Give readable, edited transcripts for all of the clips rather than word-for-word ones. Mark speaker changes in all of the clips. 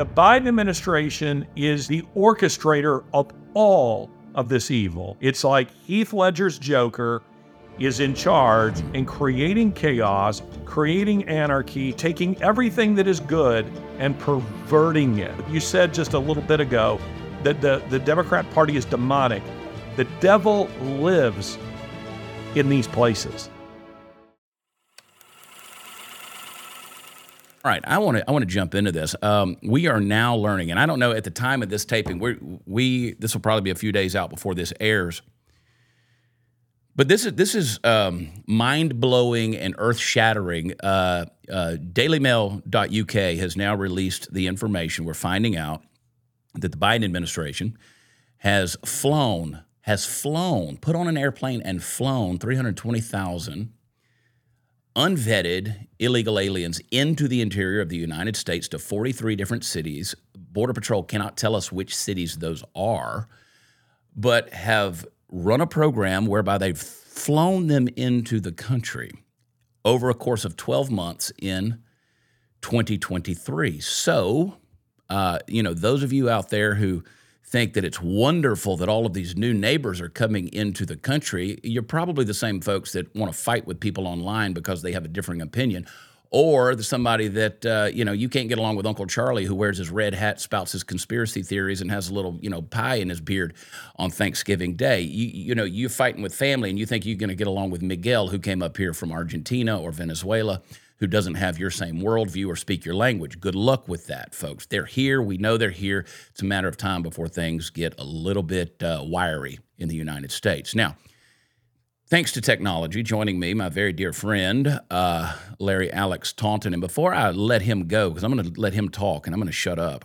Speaker 1: The Biden administration is the orchestrator of all of this evil. It's like Heath Ledger's Joker is in charge and creating chaos, creating anarchy, taking everything that is good and perverting it. You said just a little bit ago that the Democrat Party is demonic. The devil lives in these places.
Speaker 2: All right, I want to jump into this. We are now learning, and I don't know at the time of this taping, this will probably be a few days out before this airs. But this is mind-blowing and earth-shattering. DailyMail.uk has now released the information. We're finding out that the Biden administration has flown, put on an airplane and flown 320,000 unvetted illegal aliens into the interior of the United States to 43 different cities. Border Patrol cannot tell us which cities those are, but have run a program whereby they've flown them into the country over a course of 12 months in 2023. So, those of you out there who think that it's wonderful that all of these new neighbors are coming into the country, you're probably the same folks that want to fight with people online because they have a differing opinion. Or there's somebody that, you can't get along with Uncle Charlie who wears his red hat, spouts his conspiracy theories, and has a little, pie in his beard on Thanksgiving Day. You're fighting with family and you think you're going to get along with Miguel who came up here from Argentina or Venezuela, who doesn't have your same worldview or speak your language. Good luck with that, folks. They're here. We know they're here. It's a matter of time before things get a little bit wiry in the United States. Now, thanks to technology, joining me, my very dear friend, Larry Alex Taunton. And before I let him go, because I'm going to let him talk and I'm going to shut up,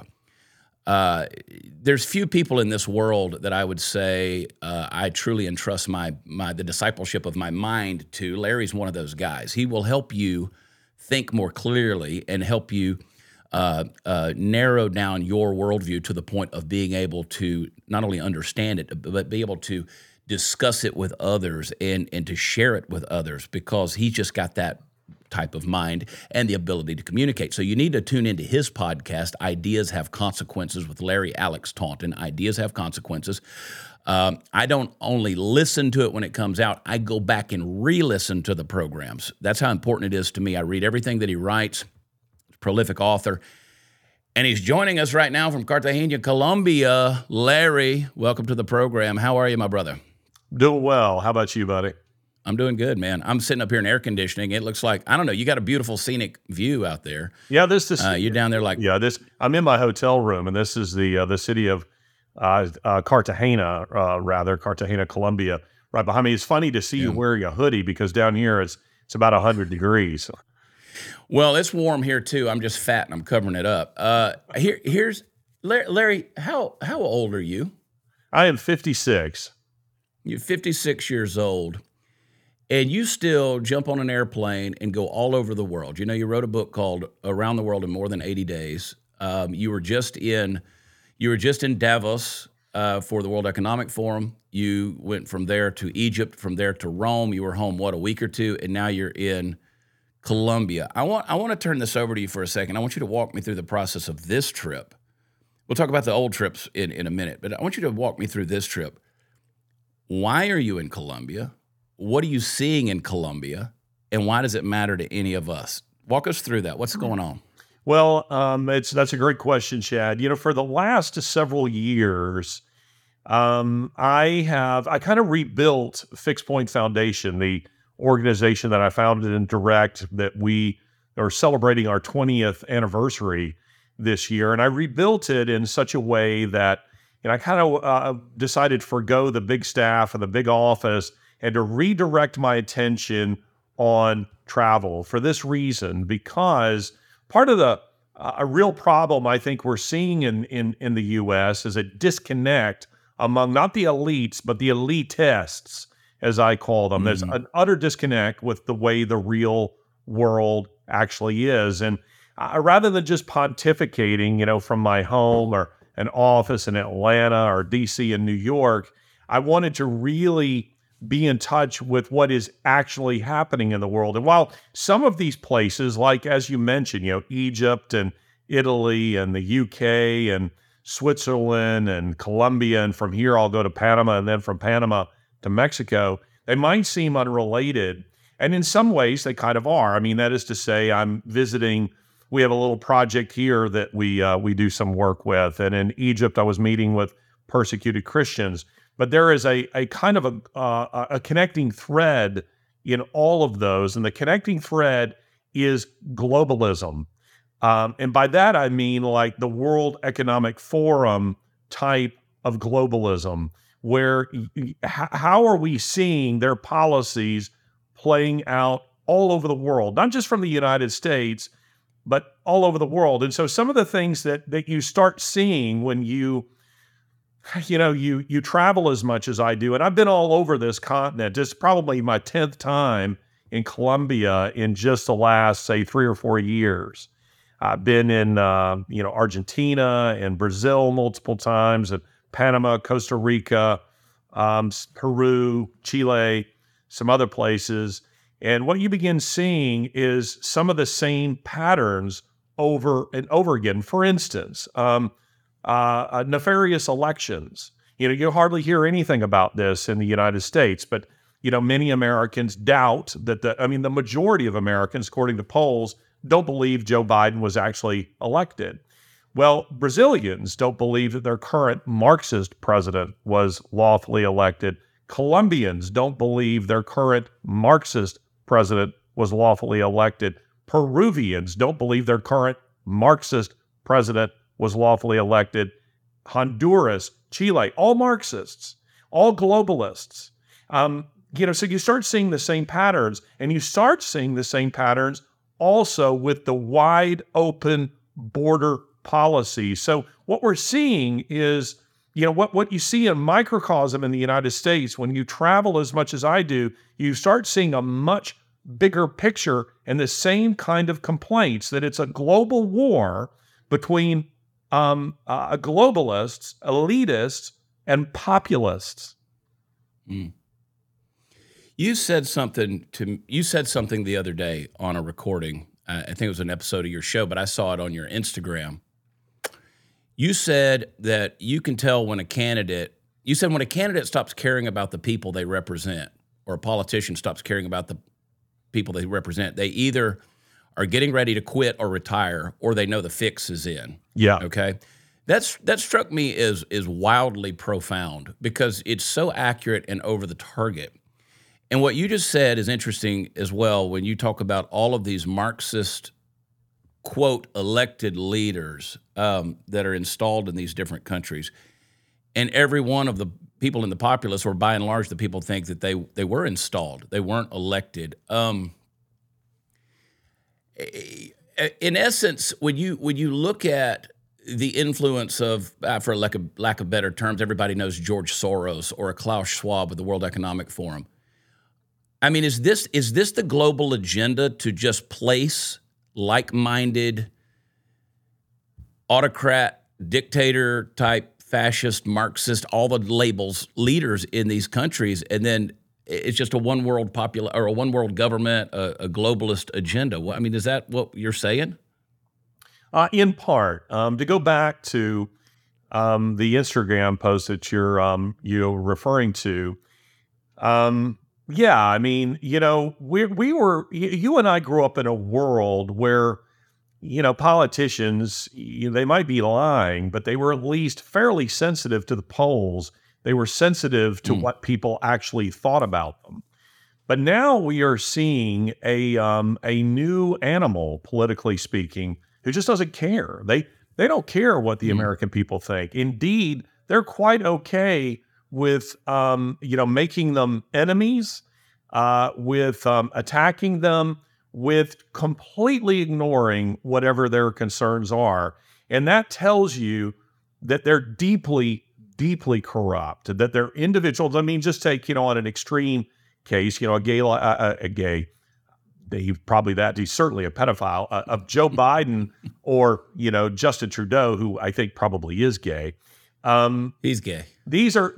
Speaker 2: there's few people in this world that I would say I truly entrust the discipleship of my mind to. Larry's one of those guys. He will help you think more clearly and help you narrow down your worldview to the point of being able to not only understand it, but be able to discuss it with others and to share it with others, because he's just got that type of mind and the ability to communicate. So you need to tune into his podcast, Ideas Have Consequences, with Larry Alex Taunton. Ideas Have Consequences. I don't only listen to it when it comes out, I go back and re-listen to the programs. That's how important it is to me. I read everything that he writes. Prolific author. And he's joining us right now from Cartagena, Colombia. Larry, welcome to the program. How are you, my brother?
Speaker 1: Doing well. How about you, buddy?
Speaker 2: I'm doing good, man. I'm sitting up here in air conditioning. It looks like, I don't know, you got a beautiful scenic view out there.
Speaker 1: Yeah, this is.
Speaker 2: You're down there like.
Speaker 1: Yeah, I'm in my hotel room, and this is the city of Cartagena, Cartagena, Colombia, right behind me. It's funny to see you wearing a hoodie because down here it's about 100 degrees.
Speaker 2: Well, it's warm here too. I'm just fat and I'm covering it up. Here's Larry. How old are you?
Speaker 1: I am 56.
Speaker 2: You're 56 years old, and you still jump on an airplane and go all over the world. You wrote a book called Around the World in More Than 80 Days. You were just in Davos for the World Economic Forum. You went from there to Egypt, from there to Rome. You were home, a week or two, and now you're in Colombia. I want to turn this over to you for a second. I want you to walk me through the process of this trip. We'll talk about the old trips in a minute, but I want you to walk me through this trip. Why are you in Colombia? What are you seeing in Colombia? And why does it matter to any of us? Walk us through that. What's going on?
Speaker 1: Well, that's a great question, Chad. For the last several years, I kind of rebuilt Fixed Point Foundation, the organization that I founded in Direct, that we are celebrating our 20th anniversary this year. And I rebuilt it in such a way that, I kind of decided to forgo the big staff and the big office and to redirect my attention on travel for this reason, because part of a real problem I think we're seeing in the U.S. is a disconnect among not the elites, but the elitists, as I call them. Mm-hmm. There's an utter disconnect with the way the real world actually is. And rather than just pontificating, from my home or an office in Atlanta or D.C. and New York, I wanted to really be in touch with what is actually happening in the world. And while some of these places, like as you mentioned, Egypt and Italy and the UK and Switzerland and Colombia, and from here I'll go to Panama, and then from Panama to Mexico, they might seem unrelated. And in some ways, they kind of are. I mean, that is to say, I'm visiting. We have a little project here that we do some work with, and in Egypt, I was meeting with persecuted Christians. But there is a kind of a connecting thread in all of those, and the connecting thread is globalism. And by that, I mean like the World Economic Forum type of globalism, where how are we seeing their policies playing out all over the world, not just from the United States, but all over the world. And so some of the things that you start seeing when you travel as much as I do, and I've been all over this continent. It's probably my 10th time in Colombia in just the last, say, 3 or 4 years. I've been in, Argentina and Brazil multiple times, and Panama, Costa Rica, Peru, Chile, some other places. And what you begin seeing is some of the same patterns over and over again. For instance, nefarious elections. You hardly hear anything about this in the United States, but many Americans doubt that the majority of Americans, according to polls, don't believe Joe Biden was actually elected. Well, Brazilians don't believe that their current Marxist president was lawfully elected. Colombians don't believe their current Marxist president was lawfully elected. Peruvians don't believe their current Marxist president was lawfully elected. Honduras, Chile, all Marxists, all globalists. So you start seeing the same patterns, and you start seeing the same patterns also with the wide open border policy. So what we're seeing is, what you see in microcosm in the United States, when you travel as much as I do, you start seeing a much bigger picture and the same kind of complaints, that it's a global war between globalists, elitists, and populists.
Speaker 2: Mm. You said something the other day on a recording. I think it was an episode of your show, but I saw it on your Instagram. You said that you can tell when a candidate stops caring about the people they represent, or a politician stops caring about the people they represent. They either are getting ready to quit or retire, or they know the fix is in.
Speaker 1: Yeah.
Speaker 2: Okay. That struck me as wildly profound, because it's so accurate and over the target. And what you just said is interesting as well, when you talk about all of these Marxist, quote, elected leaders that are installed in these different countries. And every one of the people in the populace, or by and large, the people think that they were installed. They weren't elected. In essence, when you look at the influence of, for lack of better terms, everybody knows George Soros or a Klaus Schwab with the World Economic Forum. I mean, is this the global agenda, to just place like-minded autocrat, dictator type, fascist, Marxist, all the labels, leaders in these countries, and then it's just a one world or a one world government, a globalist agenda? I mean, is that what you're saying?
Speaker 1: In part, to go back to the Instagram post that you're referring to. Yeah, I mean, you and I grew up in a world where, politicians, they might be lying, but they were at least fairly sensitive to the polls. They were sensitive to what people actually thought about them. But now we are seeing a new animal, politically speaking, who just doesn't care. They don't care what the American people think. Indeed, they're quite okay with making them enemies, with attacking them, with completely ignoring whatever their concerns are. And that tells you that they're deeply, deeply corrupt, that they're individuals. I mean, just take, on an extreme case, a gay, he's certainly a pedophile, of Joe Biden or, Justin Trudeau, who I think probably is gay.
Speaker 2: He's gay.
Speaker 1: These are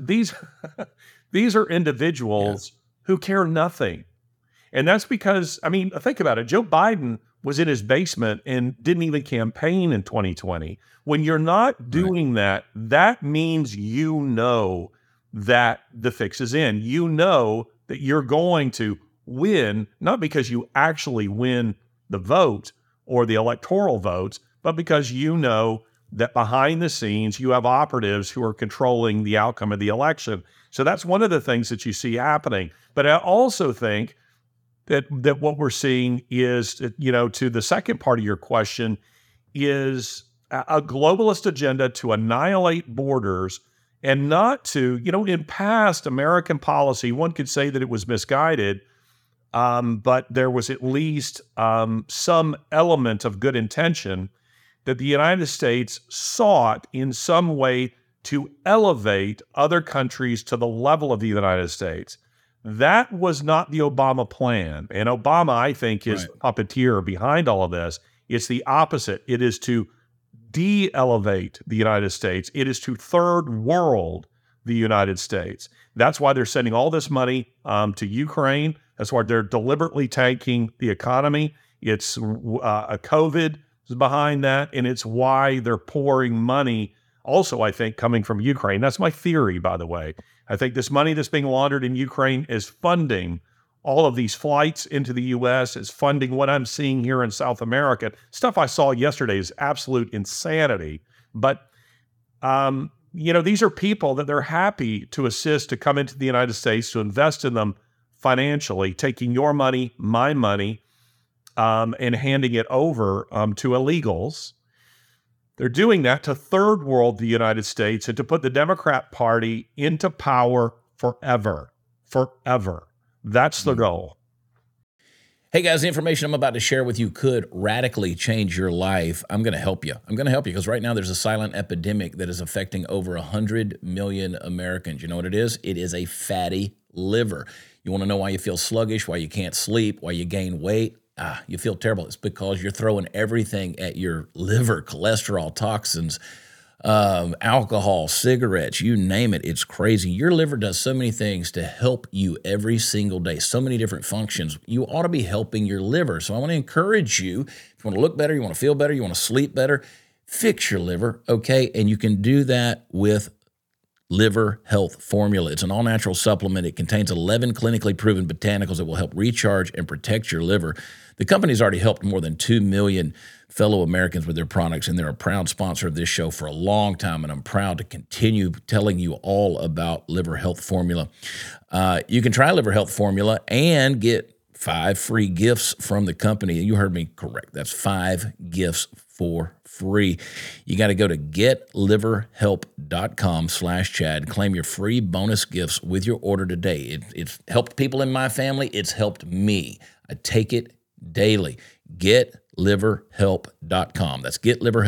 Speaker 1: individuals who care nothing. And that's because, I mean, think about it. Joe Biden was in his basement and didn't even campaign in 2020. When you're not doing that, that means you know that the fix is in. You know that you're going to win, not because you actually win the vote or the electoral votes, but because you know that behind the scenes you have operatives who are controlling the outcome of the election. So that's one of the things that you see happening. But I also think that what we're seeing is, to the second part of your question, is a globalist agenda to annihilate borders and not to, in past American policy, one could say that it was misguided, but there was at least some element of good intention that the United States sought in some way to elevate other countries to the level of the United States. That was not the Obama plan. And Obama, I think, is the puppeteer behind all of this. It's the opposite. It is to de-elevate the United States. It is to third world the United States. That's why they're sending all this money to Ukraine. That's why they're deliberately tanking the economy. It's a COVID is behind that, and it's why they're pouring money also, I think, coming from Ukraine. That's my theory, by the way. I think this money that's being laundered in Ukraine is funding all of these flights into the U.S., is funding what I'm seeing here in South America. Stuff I saw yesterday is absolute insanity. But, these are people that they're happy to assist to come into the United States, to invest in them financially, taking your money, my money, and handing it over to illegals. They're doing that to third world the United States and to put the Democrat Party into power forever. Forever. That's the goal.
Speaker 2: Hey guys, the information I'm about to share with you could radically change your life. I'm going to help you. I'm going to help you because right now there's a silent epidemic that is affecting over 100 million Americans. You know what it is? It is a fatty liver. You want to know why you feel sluggish, why you can't sleep, why you gain weight? You feel terrible. It's because you're throwing everything at your liver: cholesterol, toxins, alcohol, cigarettes, you name it. It's crazy. Your liver does so many things to help you every single day, so many different functions. You ought to be helping your liver. So I want to encourage you, if you want to look better, you want to feel better, you want to sleep better, fix your liver, okay? And you can do that with Liver Health Formula. It's an all-natural supplement. It contains 11 clinically proven botanicals that will help recharge and protect your liver. The company's already helped more than 2 million fellow Americans with their products, and they're a proud sponsor of this show for a long time, and I'm proud to continue telling you all about Liver Health Formula. You can try Liver Health Formula and get 5 free gifts from the company. You heard me correct. That's 5 gifts for free. You got to go to getliverhelp.com/Chad. Claim your free bonus gifts with your order today. It's helped people in my family. It's helped me. I take it daily. Getliverhelp.com. That's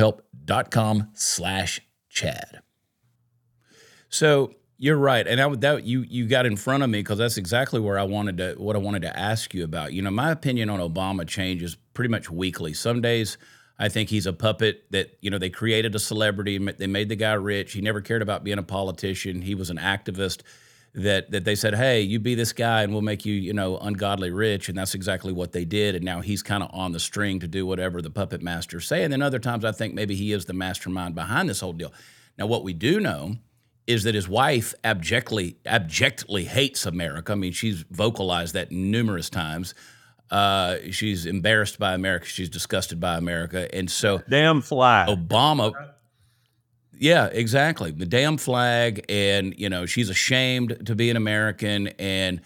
Speaker 2: getliverhelp.com/Chad. So you're right, and you got in front of me because that's exactly what I wanted to ask you about. My opinion on Obama changes pretty much weekly. Some days I think he's a puppet that, they created a celebrity, they made the guy rich. He never cared about being a politician. He was an activist that they said, hey, you be this guy and we'll make you, ungodly rich. And that's exactly what they did. And now he's kind of on the string to do whatever the puppet masters say. And then other times I think maybe he is the mastermind behind this whole deal. Now, what we do know is that his wife abjectly hates America. I mean, she's vocalized that numerous times. She's embarrassed by America. She's disgusted by America. And so
Speaker 1: damn flag.
Speaker 2: Obama, yeah, exactly. The damn flag. And, she's ashamed to be an American. And,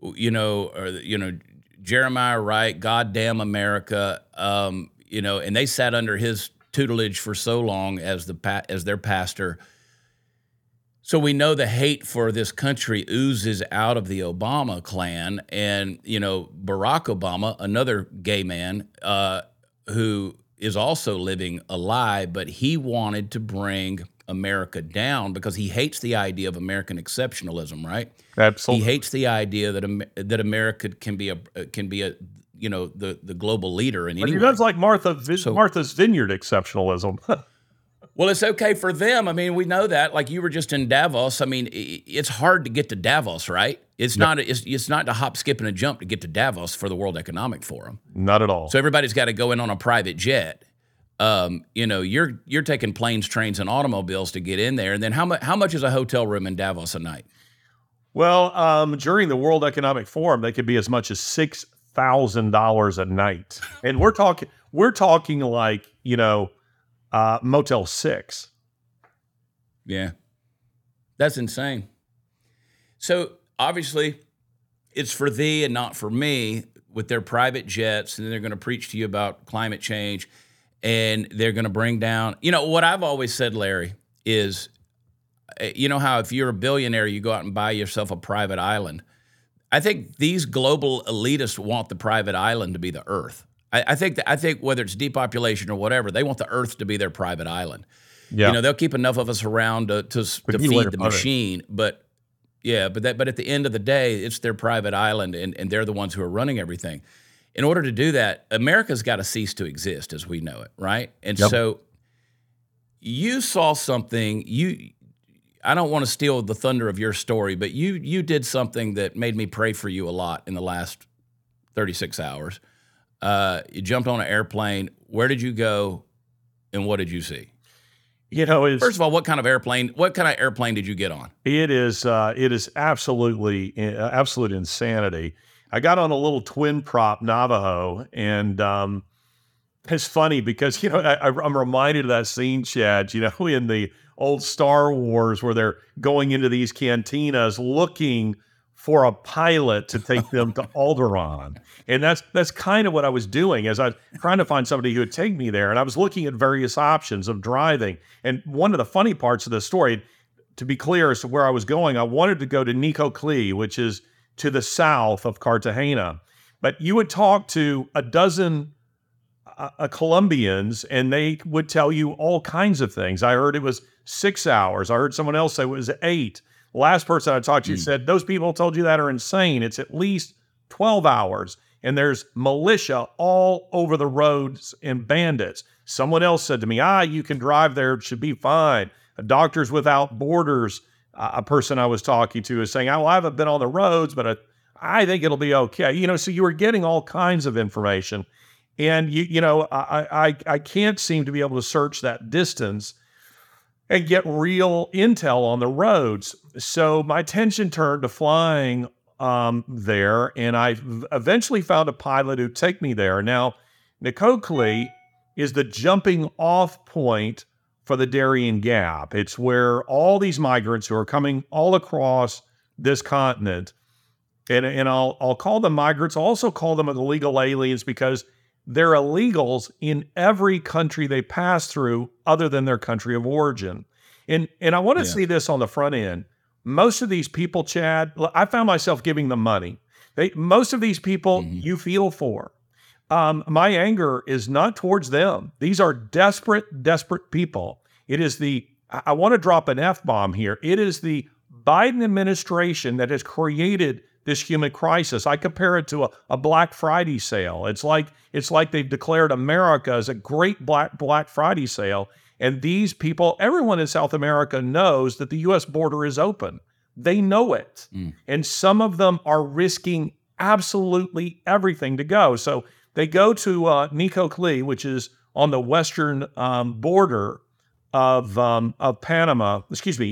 Speaker 2: Jeremiah Wright, goddamn America, and they sat under his tutelage for so long as their pastor. So we know the hate for this country oozes out of the Obama clan. And, Barack Obama, another gay man who is also living a lie, but he wanted to bring America down because he hates the idea of American exceptionalism, right?
Speaker 1: Absolutely.
Speaker 2: He hates the idea that America can be the global leader in any way.
Speaker 1: He does like Martha's Vineyard exceptionalism.
Speaker 2: Well, it's okay for them. I mean, we know that. Like you were just in Davos. I mean, it's hard to get to Davos, right? It's not. It's not a hop, skip, and a jump to get to Davos for the World Economic Forum.
Speaker 1: Not at all.
Speaker 2: So everybody's got to go in on a private jet. You're taking planes, trains, and automobiles to get in there. And then how much is a hotel room in Davos a night?
Speaker 1: Well, during the World Economic Forum, they could be as much as $6,000 a night, and we're talking like Motel 6.
Speaker 2: Yeah, that's insane. So obviously, it's for thee and not for me with their private jets, and then they're going to preach to you about climate change, and they're going to bring down. What I've always said, Larry, is, how if you're a billionaire, you go out and buy yourself a private island. I think these global elitists want the private island to be the Earth. I think whether it's depopulation or whatever, they want the Earth to be their private island.
Speaker 1: Yeah.
Speaker 2: They'll keep enough of us around to feed the machine, but at the end of the day, it's their private island, and they're the ones who are running everything. In order to do that, America's got to cease to exist as we know it, right? And so you saw something. I don't want to steal the thunder of your story, but you did something that made me pray for you a lot in the last 36 hours. You jumped on an airplane. Where did you go, and what did you see? First of all, what kind of airplane did you get on?
Speaker 1: It is absolute insanity. I got on a little twin prop Navajo, and it's funny because I'm reminded of that scene, Chad. In the old Star Wars where they're going into these cantinas looking for a pilot to take them to Alderaan. And that's kind of what I was doing, as I was trying to find somebody who would take me there. And I was looking at various options of driving. And one of the funny parts of the story, to be clear as to where I was going, I wanted to go to Nicoclí, which is to the south of Cartagena. But you would talk to a dozen Colombians, and they would tell you all kinds of things. I heard it was 6 hours. I heard someone else say it was 8. The last person I talked to said, those people told you that are insane. It's at least 12 hours. And there's militia all over the roads and bandits. Someone else said to me, you can drive there. It should be fine. Doctors Without Borders, a person I was talking to, is saying, well, I haven't been on the roads, but I think it'll be okay. So you were getting all kinds of information. And, I can't seem to be able to search that distance and get real intel on the roads. So my attention turned to flying there, and I eventually found a pilot who'd take me there. Now, Nicoclí is the jumping off point for the Darien Gap. It's where all these migrants who are coming all across this continent, and I'll call them migrants, I'll also call them illegal aliens, because they're illegals in every country they pass through other than their country of origin. And I want to see this on the front end. Most of these people, Chad, I found myself giving them money. Most of these people you feel for. My anger is not towards them. These are desperate people. It is I want to drop an F-bomb here. It is the Biden administration that has created this human crisis. I compare it to a Black Friday sale. It's like they've declared America as a great Black Friday sale. And these people, everyone in South America knows that the U.S. border is open. They know it. And some of them are risking absolutely everything to go. So they go to Nicoclí, which is on the western border of Colombia.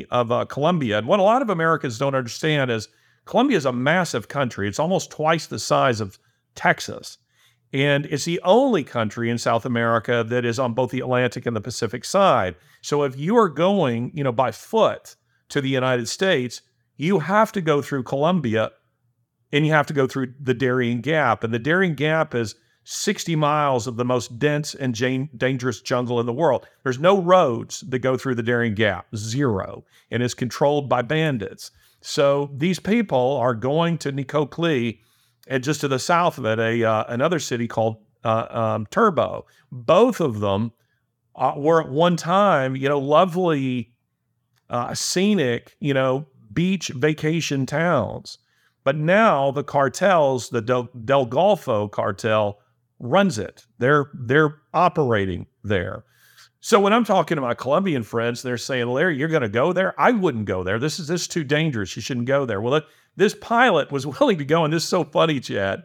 Speaker 1: And what a lot of Americans don't understand is Colombia is a massive country. It's almost twice the size of Texas. And it's the only country in South America that is on both the Atlantic and the Pacific side. So if you are going, by foot to the United States, you have to go through Colombia, and you have to go through the Darien Gap. And the Darien Gap is 60 miles of the most dense and dangerous jungle in the world. There's no roads that go through the Darien Gap, 0, and it's controlled by bandits. So these people are going to Nicoclí, and just to the south of it, another city called Turbo. Both of them were at one time, lovely, scenic, beach vacation towns. But now the cartels, the Del Golfo cartel, runs it. They're operating there. So when I'm talking to my Colombian friends, they're saying, Larry, you're going to go there? I wouldn't go there. This is too dangerous. You shouldn't go there. Well, this pilot was willing to go, and this is so funny, Chad.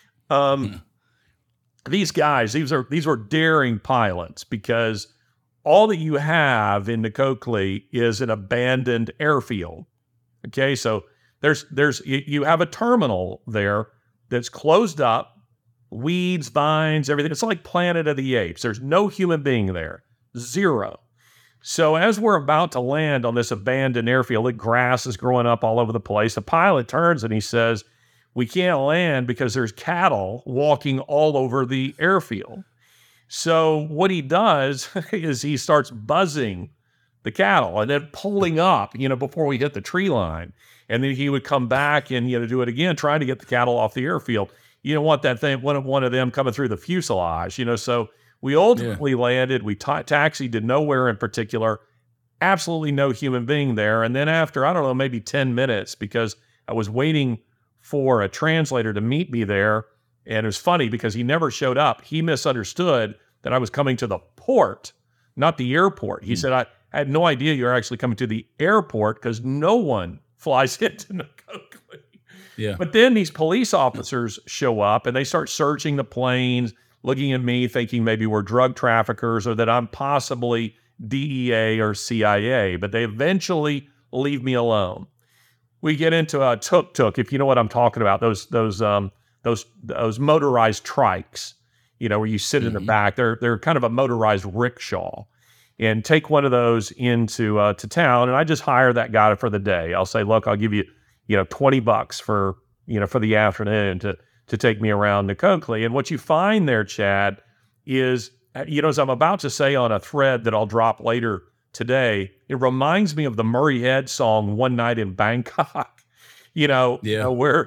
Speaker 1: These guys, these were daring pilots, because all that you have in Nacocli is an abandoned airfield. Okay, so you have a terminal there that's closed up, weeds, vines, everything. It's like Planet of the Apes. There's no human being there, zero. So as we're about to land on this abandoned airfield, the grass is growing up all over the place. The pilot turns and he says, we can't land because there's cattle walking all over the airfield. So what he does is he starts buzzing the cattle and then pulling up, before we hit the tree line. And then he would come back and, do it again, trying to get the cattle off the airfield. You don't want that thing, one of them coming through the fuselage, So we ultimately landed. We taxied to nowhere in particular. Absolutely no human being there. And then after, I don't know, maybe 10 minutes, because I was waiting for a translator to meet me there. And it was funny because he never showed up. He misunderstood that I was coming to the port, not the airport. He said, I had no idea you were actually coming to the airport, because no one flies into Nacocli.
Speaker 2: Yeah.
Speaker 1: But then these police officers show up and they start searching the planes, looking at me, thinking maybe we're drug traffickers or that I'm possibly DEA or CIA. But they eventually leave me alone. We get into a tuk-tuk, if you know what I'm talking about, those motorized trikes, where you sit in the back. They're kind of a motorized rickshaw, and take one of those into to town. And I just hire that guy for the day. I'll say, look, I'll give you, $20 for the afternoon to take me around Nacocli. And what you find there, Chad, is, as I'm about to say on a thread that I'll drop later today, it reminds me of the Murray Head song "One Night in Bangkok." Where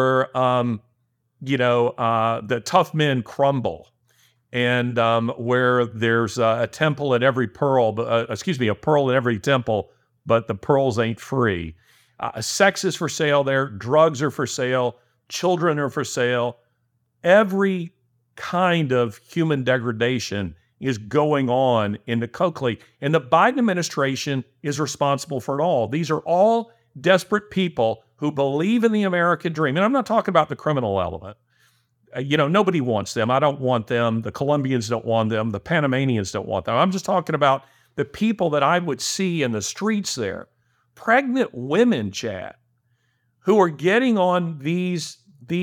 Speaker 1: the tough men crumble, and where there's a temple in every pearl, a pearl in every temple, but the pearls ain't free. Sex is for sale there. Drugs are for sale. Children are for sale. Every kind of human degradation is going on in Nacocli, and the Biden administration is responsible for it all. These are all desperate people who believe in the American dream. And I'm not talking about the criminal element. Nobody wants them. I don't want them. The Colombians don't want them. The Panamanians don't want them. I'm just talking about the people that I would see in the streets there. Pregnant women, Chad, who are getting on these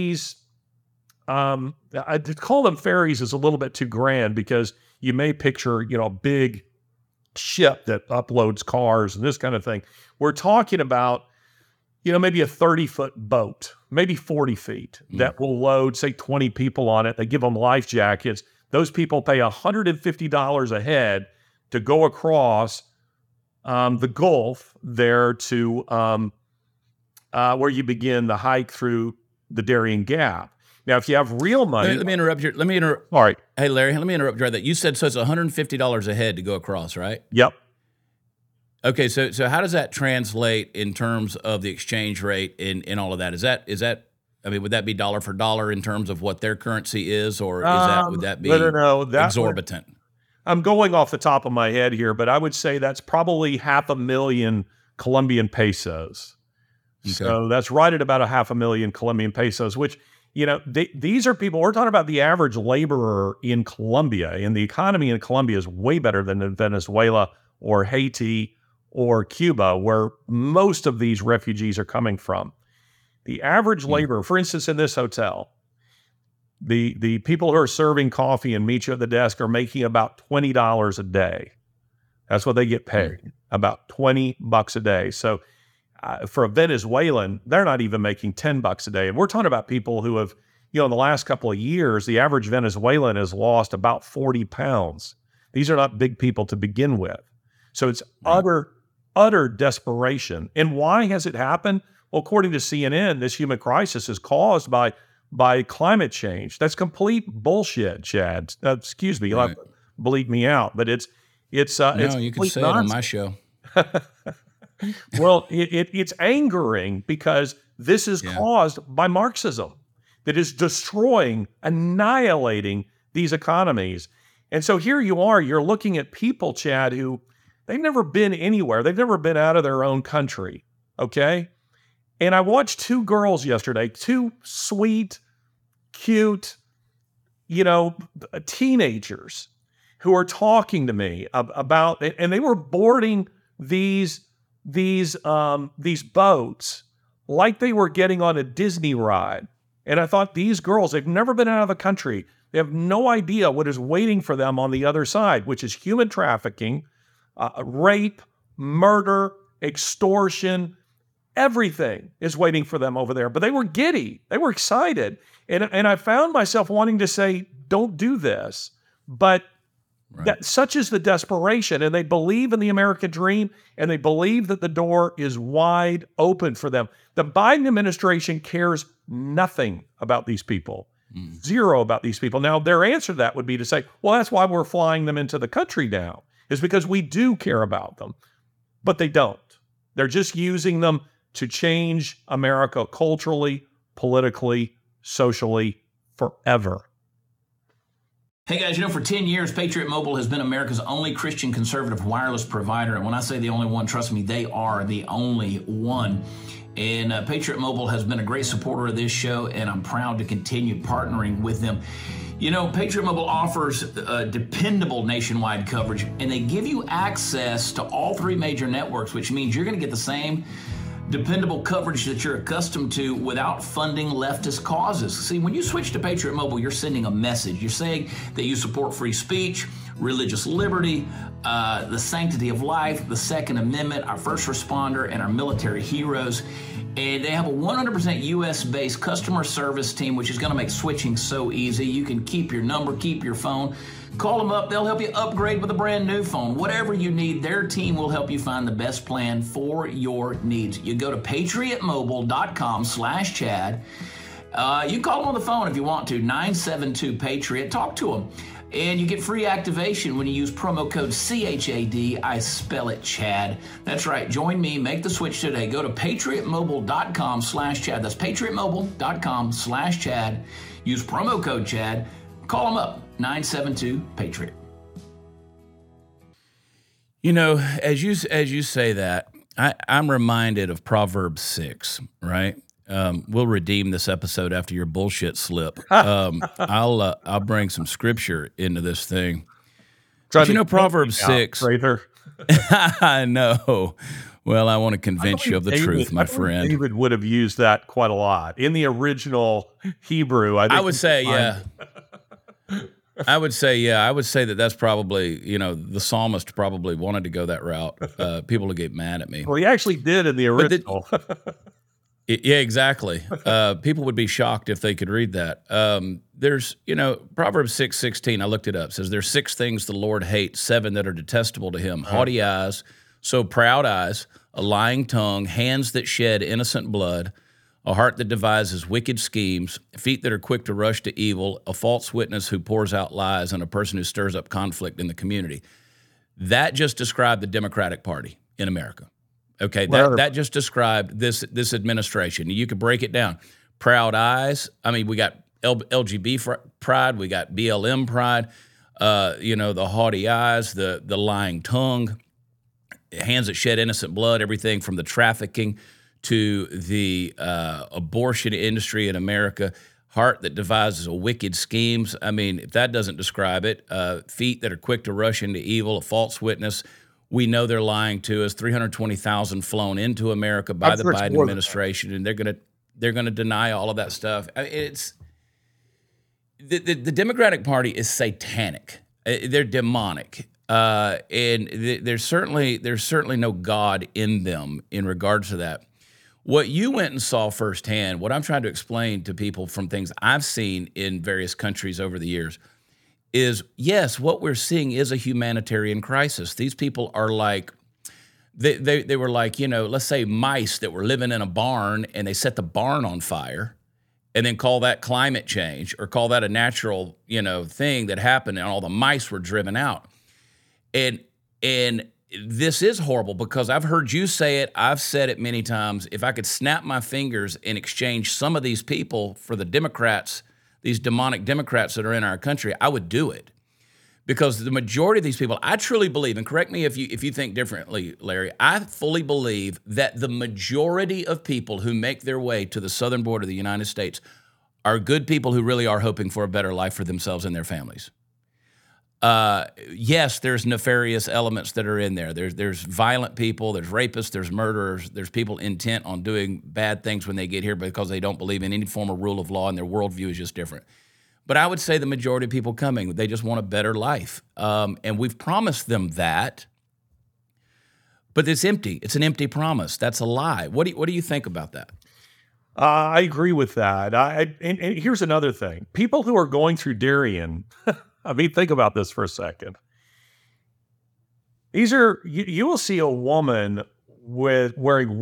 Speaker 1: to call them ferries is a little bit too grand, because you may picture, a big ship that uploads cars and this kind of thing. We're talking about, maybe a 30-foot boat, maybe 40 feet, that will load, say, 20 people on it. They give them life jackets. Those people pay $150 a head to go across the Gulf there to where you begin the hike through the Darien Gap. Now, if you have real money...
Speaker 2: Let me interrupt you. All
Speaker 1: right.
Speaker 2: Hey, Larry, let me interrupt you right there. You said, so it's $150 a head to go across, right?
Speaker 1: Yep.
Speaker 2: Okay, so how does that translate in terms of the exchange rate in all of that? Is that would that be dollar for dollar in terms of what their currency is, or would that be exorbitant?
Speaker 1: I'm going off the top of my head here, but I would say that's probably 500,000 Colombian pesos. Okay. So that's right at about 500,000 Colombian pesos, which, these are people, we're talking about the average laborer in Colombia, and the economy in Colombia is way better than in Venezuela or Haiti or Cuba, where most of these refugees are coming from. The average laborer, for instance, in this hotel, the people who are serving coffee and meet you at the desk are making about $20 a day. That's what they get paid, about $20 a day. So for a Venezuelan, they're not even making $10 a day. And we're talking about people who have, in the last couple of years, the average Venezuelan has lost about 40 pounds. These are not big people to begin with. So it's utter desperation. And why has it happened? Well, according to CNN, this human crisis is caused by climate change. That's complete bullshit, Chad. Excuse me, you'll have to bleep me out, but it's
Speaker 2: you can say nonsense. It on my show.
Speaker 1: Well, it's angering, because this is caused by Marxism that is destroying, annihilating these economies. And so here you are, you're looking at people, Chad, who they've never been anywhere. They've never been out of their own country, okay? And I watched two girls yesterday, two sweet, cute, teenagers who are talking to me about, and they were boarding these boats like they were getting on a Disney ride. And I thought, these girls, they've never been out of the country. They have no idea what is waiting for them on the other side, which is human trafficking, rape, murder, extortion. Everything is waiting for them over there. But they were giddy. They were excited. And I found myself wanting to say, don't do this. But such is the desperation. And they believe in the American dream, and they believe that the door is wide open for them. The Biden administration cares nothing about these people. Zero about these people. Now, their answer to that would be to say, well, that's why we're flying them into the country now, is because we do care about them. But they don't. They're just using them to change America culturally, politically, socially, forever.
Speaker 3: Hey guys, for 10 years, Patriot Mobile has been America's only Christian conservative wireless provider. And when I say the only one, trust me, they are the only one. And Patriot Mobile has been a great supporter of this show, and I'm proud to continue partnering with them. Patriot Mobile offers dependable nationwide coverage, and they give you access to all three major networks, which means you're going to get the same dependable coverage that you're accustomed to without funding leftist causes. See, when you switch to Patriot Mobile, you're sending a message. You're saying that you support free speech, religious liberty, the sanctity of life, the Second Amendment, our first responder, and our military heroes. And they have a 100% US-based customer service team, which is going to make switching so easy. You can keep your number, keep your phone. Call them up. They'll help you upgrade with a brand new phone. Whatever you need, their team will help you find the best plan for your needs. You go to patriotmobile.com/Chad. You call them on the phone if you want to, 972-PATRIOT. Talk to them. And you get free activation when you use promo code CHAD. I spell it Chad. That's right. Join me. Make the switch today. Go to patriotmobile.com/Chad. That's patriotmobile.com/Chad. Use promo code Chad. Call them up, 972-PATRIOT.
Speaker 2: As you say that, I'm reminded of Proverbs 6, right? We'll redeem this episode after your bullshit slip. I'll bring some scripture into this thing. Proverbs 6. I know. Well, I want to convince you of the truth, my friend.
Speaker 1: David would have used that quite a lot in the original Hebrew. I would say,
Speaker 2: yeah. I would say that that's probably, the psalmist probably wanted to go that route. People would get mad at me.
Speaker 1: Well, he actually did in the original.
Speaker 2: Yeah, exactly. People would be shocked if they could read that. There's, Proverbs 6:16, I looked it up, says there's 6 things the Lord hates, 7 that are detestable to him. Haughty eyes, so proud eyes, a lying tongue, hands that shed innocent blood, a heart that devises wicked schemes, feet that are quick to rush to evil, a false witness who pours out lies, and a person who stirs up conflict in the community. That just described the Democratic Party in America. Okay, that just described this administration. You could break it down. Proud eyes. I mean, we got LGB pride. We got BLM pride. The haughty eyes, the lying tongue, hands that shed innocent blood, everything from the trafficking to the abortion industry in America, heart that devises wicked schemes. I mean, if that doesn't describe it, feet that are quick to rush into evil, a false witness. We know they're lying to us. 320,000 flown into America by the Biden administration, and they're gonna deny all of that stuff. I mean, it's the Democratic Party is satanic. They're demonic, and there's certainly no God in them in regards to that. What you went and saw firsthand, what I'm trying to explain to people from things I've seen in various countries over the years, is yes, what we're seeing is a humanitarian crisis. These people are like, they were like, let's say mice that were living in a barn, and they set the barn on fire and then call that climate change or call that a natural, thing that happened, and all the mice were driven out. And this is horrible because I've heard you say it. I've said it many times. If I could snap my fingers and exchange some of these people for the Democrats, these demonic Democrats that are in our country, I would do it, Because the majority of these people, I truly believe, and correct me if you think differently, Larry, I fully believe that the majority of people who make their way to the southern border of the United States are good people who really are hoping for a better life for themselves and their families. Yes, there's nefarious elements that are in there. There's violent people, there's rapists, there's murderers, there's people intent on doing bad things when they get here because they don't believe in any form of rule of law and their worldview is just different. But I would say the majority of people coming, they just want a better life. And we've promised them that, but it's empty. It's an empty promise. That's a lie. What do you think about that?
Speaker 1: I agree with that. And here's another thing. People who are going through Darien, I mean, think about this for a second. These are, you will see a woman wearing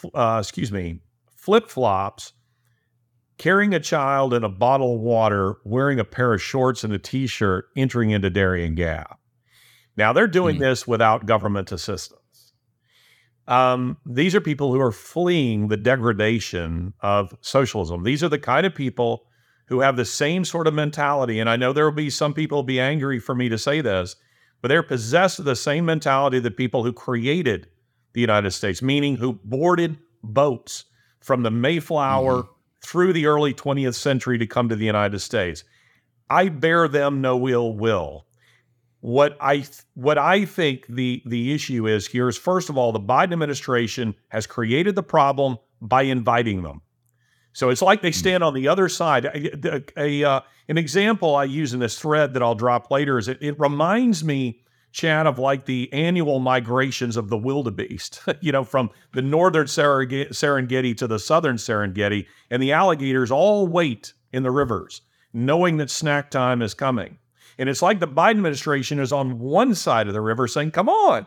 Speaker 1: flip-flops, carrying a child and a bottle of water, wearing a pair of shorts and a T-shirt, entering into Darien Gap. Now, they're doing this without government assistance. These are people who are fleeing the degradation of socialism. These are the kind of people who have the same sort of mentality. And I know there will be some people who will be angry for me to say this, but they're possessed of the same mentality of the people who created the United States, meaning who boarded boats from the Mayflower through the early 20th century to come to the United States. I bear them no ill will. What I think the issue is here is, first of all, the Biden administration has created the problem by inviting them. So it's like they stand on the other side. An example I use in this thread that I'll drop later is it reminds me, Chad, of like the annual migrations of the wildebeest, from the northern Serengeti to the southern Serengeti, and the alligators all wait in the rivers, knowing that snack time is coming. And it's like the Biden administration is on one side of the river saying, come on,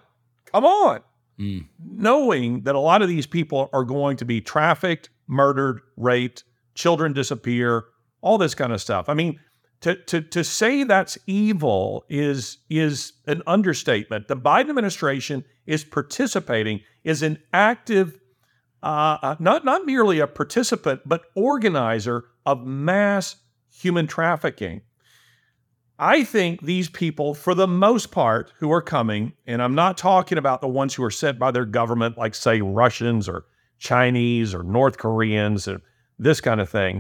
Speaker 1: knowing that a lot of these people are going to be trafficked, murdered, raped, children disappear, all this kind of stuff. I mean, to say that's evil is an understatement. The Biden administration is participating, is an active, not merely a participant, but organizer of mass human trafficking. I think these people, for the most part, who are coming, and I'm not talking about the ones who are sent by their government, like, say, Russians or Chinese or North Koreans or this kind of thing,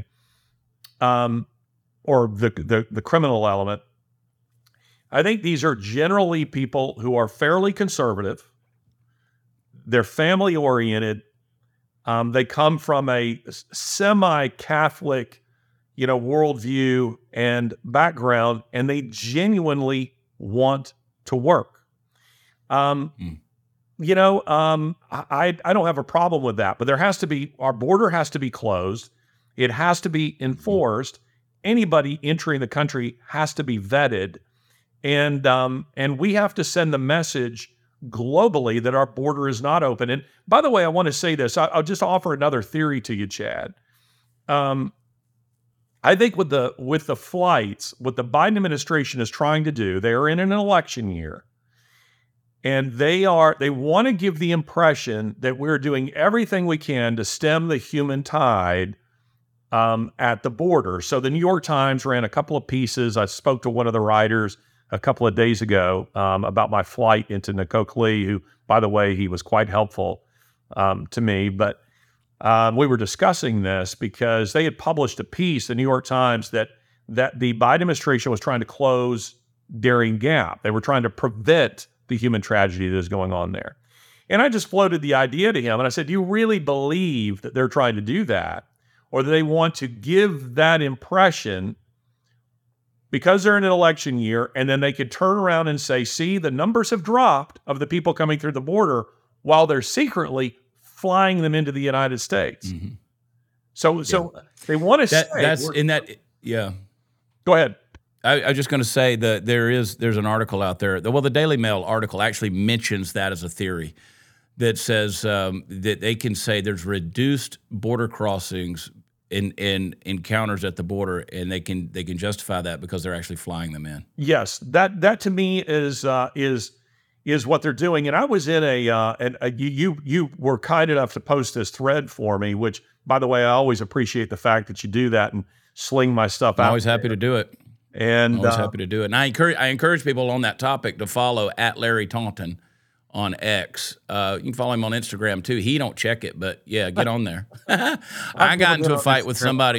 Speaker 1: or the criminal element. I think these are generally people who are fairly conservative. They're family-oriented. They come from a semi-Catholic worldview and background, and they genuinely want to work. I don't have a problem with that, but our border has to be closed. It has to be enforced. Anybody entering the country has to be vetted. And we have to send the message globally that our border is not open. And by the way, I want to say this. I'll just offer another theory to you, Chad. I think with the flights, what the Biden administration is trying to do, they are in an election year, and they want to give the impression that we're doing everything we can to stem the human tide at the border. So the New York Times ran a couple of pieces. I spoke to one of the writers a couple of days ago about my flight into Nacogdoches, who, by the way, he was quite helpful to me, but we were discussing this because they had published a piece, the New York Times, that the Biden administration was trying to close Darien Gap. They were trying to prevent the human tragedy that is going on there. And I just floated the idea to him, and I said, do you really believe that they're trying to do that? Or do they want to give that impression because they're in an election year, and then they could turn around and say, see, the numbers have dropped of the people coming through the border while they're secretly flying them into the United States. Mm-hmm. So they want to say
Speaker 2: that's in that. Yeah,
Speaker 1: go ahead.
Speaker 2: I was just going to say that there's an article out there. The Daily Mail article actually mentions that as a theory that says that they can say there's reduced border crossings in encounters at the border, and they can justify that because they're actually flying them in.
Speaker 1: Yes, that to me is what they're doing. And I was in you were kind enough to post this thread for me, which, by the way, I always appreciate the fact that you do that and sling my stuff out.
Speaker 2: I'm always happy to do it.
Speaker 1: And
Speaker 2: Always happy to do it. And I encourage people on that topic to follow at Larry Taunton on X. You can follow him on Instagram too. He don't check it, but yeah, get on there. I got into a fight with somebody.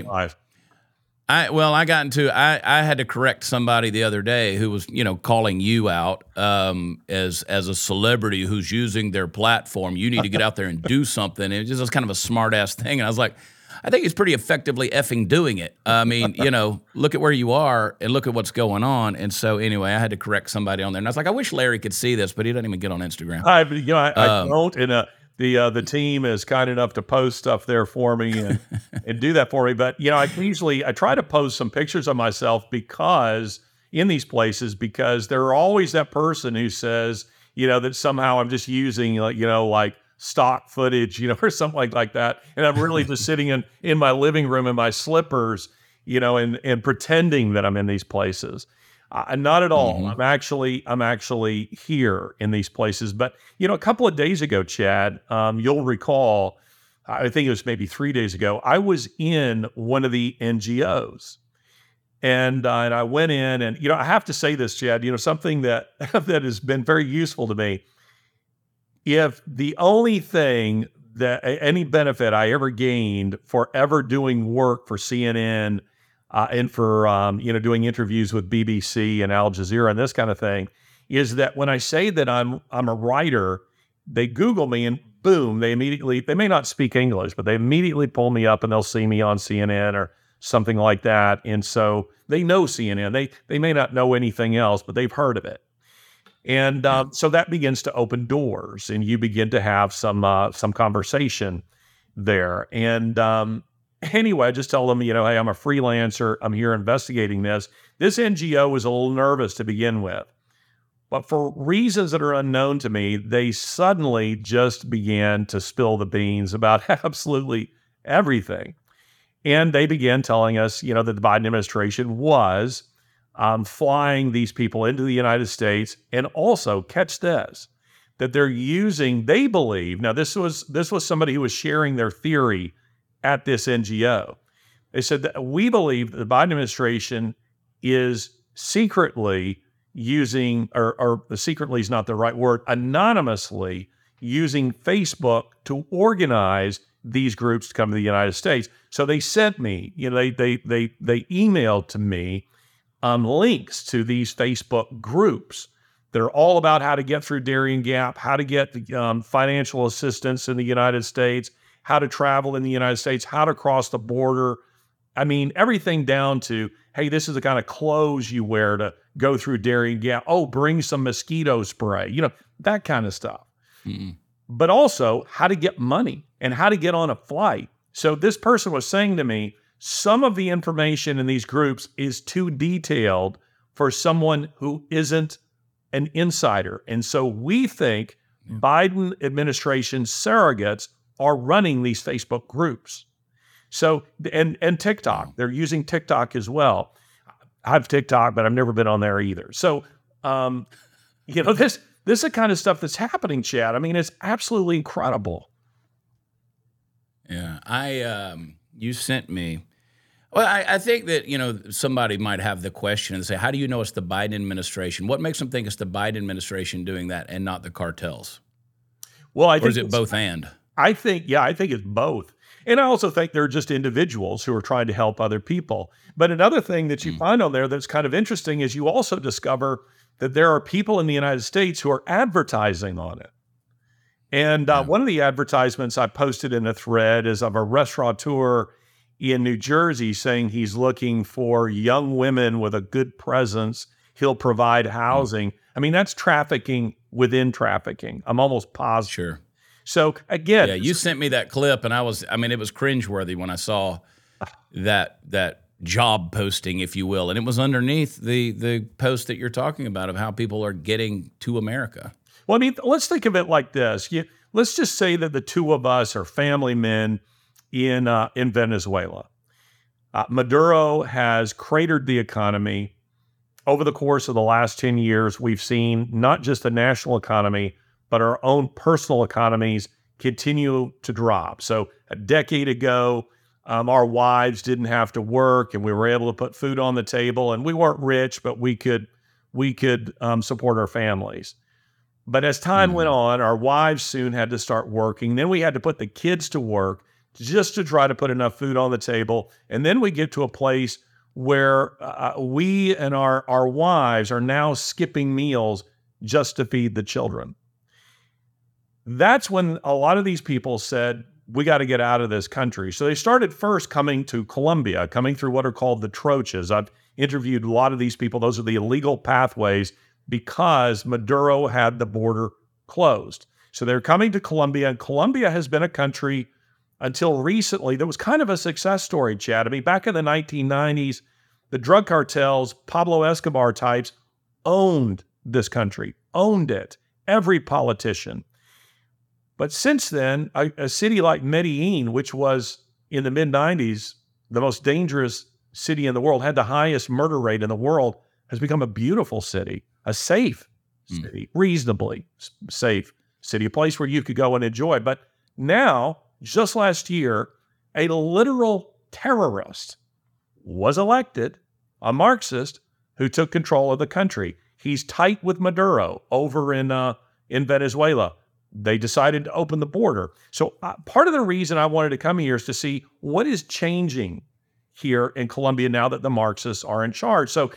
Speaker 2: I had to correct somebody the other day who was, calling you out as a celebrity who's using their platform. You need to get out there and do something. And it just was kind of a smart ass thing. And I was like, I think he's pretty effectively effing doing it. I mean, look at where you are and look at what's going on. And so anyway, I had to correct somebody on there. And I was like, I wish Larry could see this, but he doesn't even get on Instagram.
Speaker 1: I don't. And the team is kind enough to post stuff there for me and do that for me. But I try to post some pictures of myself because in these places, because there are always that person who says, that somehow I'm just using like stock footage, or something like that. And I'm really just sitting in my living room in my slippers, and pretending that I'm in these places. Not at all.
Speaker 2: Mm-hmm.
Speaker 1: I'm actually here in these places. But, a couple of days ago, Chad, you'll recall, I think it was maybe 3 days ago, I was in one of the NGOs. And I went in and, I have to say this, Chad, something that that has been very useful to me. If the only thing that any benefit I ever gained for ever doing work for CNN and for doing interviews with BBC and Al Jazeera and this kind of thing, is that when I say that I'm a writer, they Google me and boom, they may not speak English, but they immediately pull me up and they'll see me on CNN or something like that. And so they know CNN. They may not know anything else, but they've heard of it. And so that begins to open doors, and you begin to have some conversation there. And anyway, I just tell them, hey, I'm a freelancer. I'm here investigating this. This NGO was a little nervous to begin with, but for reasons that are unknown to me, they suddenly just began to spill the beans about absolutely everything. And they began telling us, that the Biden administration was flying these people into the United States, and also, catch this, that they believe, now this was somebody who was sharing their theory at this NGO. They said that we believe that the Biden administration is secretly using, or secretly is not the right word, anonymously using Facebook to organize these groups to come to the United States. So they sent me, they emailed to me links to these Facebook groups that are all about how to get through Darien Gap, how to get financial assistance in the United States, how to travel in the United States, how to cross the border. I mean, everything down to, hey, this is the kind of clothes you wear to go through Darien Gap. Oh, bring some mosquito spray, that kind of stuff.
Speaker 2: Mm-hmm.
Speaker 1: But also how to get money and how to get on a flight. So this person was saying to me, some of the information in these groups is too detailed for someone who isn't an insider. And so we think Biden administration surrogates are running these Facebook groups. So, and TikTok, they're using TikTok as well. I have TikTok, but I've never been on there either. So, this is the kind of stuff that's happening, Chad. I mean, it's absolutely incredible.
Speaker 2: Yeah, you sent me. Well, I think that, somebody might have the question and say, how do you know it's the Biden administration? What makes them think it's the Biden administration doing that and not the cartels?
Speaker 1: Well,
Speaker 2: or is it both and?
Speaker 1: I think it's both. And I also think they're just individuals who are trying to help other people. But another thing that you find on there that's kind of interesting is you also discover that there are people in the United States who are advertising on it. And one of the advertisements I posted in a thread is of a restaurateur in New Jersey saying he's looking for young women with a good presence. He'll provide housing. I mean, that's trafficking within trafficking. I'm almost positive.
Speaker 2: Sure.
Speaker 1: So again,
Speaker 2: yeah, you sent me that clip, and it was cringeworthy when I saw that job posting, if you will, and it was underneath the post that you're talking about of how people are getting to America.
Speaker 1: Well, I mean, let's think of it like this. Let's just say that the two of us are family men in Venezuela. Maduro has cratered the economy. Over the course of the last 10 years, we've seen not just the national economy, but our own personal economies continue to drop. So a decade ago, Our wives didn't have to work, and we were able to put food on the table. And we weren't rich, but we could support our families. But as time went on, our wives soon had to start working. Then we had to put the kids to work just to try to put enough food on the table. And then we get to a place where we and our wives are now skipping meals just to feed the children. That's when a lot of these people said, we got to get out of this country. So they started first coming to Colombia, coming through what are called the trochas. I've interviewed a lot of these people. Those are the illegal pathways because Maduro had the border closed. So they're coming to Colombia, and Colombia has been a country until recently that was kind of a success story, Chad. I mean, back in the 1990s, the drug cartels, Pablo Escobar types, owned this country, owned it, every politician. But since then, a city like Medellin, which was in the mid-90s the most dangerous city in the world, had the highest murder rate in the world, has become a beautiful city, a safe city, reasonably safe city, a place where you could go and enjoy. But now, just last year, a literal terrorist was elected, a Marxist, who took control of the country. He's tight with Maduro over in Venezuela. They decided to open the border. So part of the reason I wanted to come here is to see what is changing here in Colombia now that the Marxists are in charge. So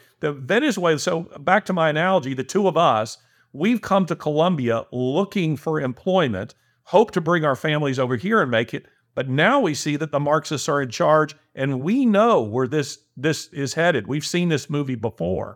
Speaker 1: back to my analogy, the two of us, we've come to Colombia looking for employment, hope to bring our families over here and make it. But now we see that the Marxists are in charge, and we know where this is headed. We've seen this movie before.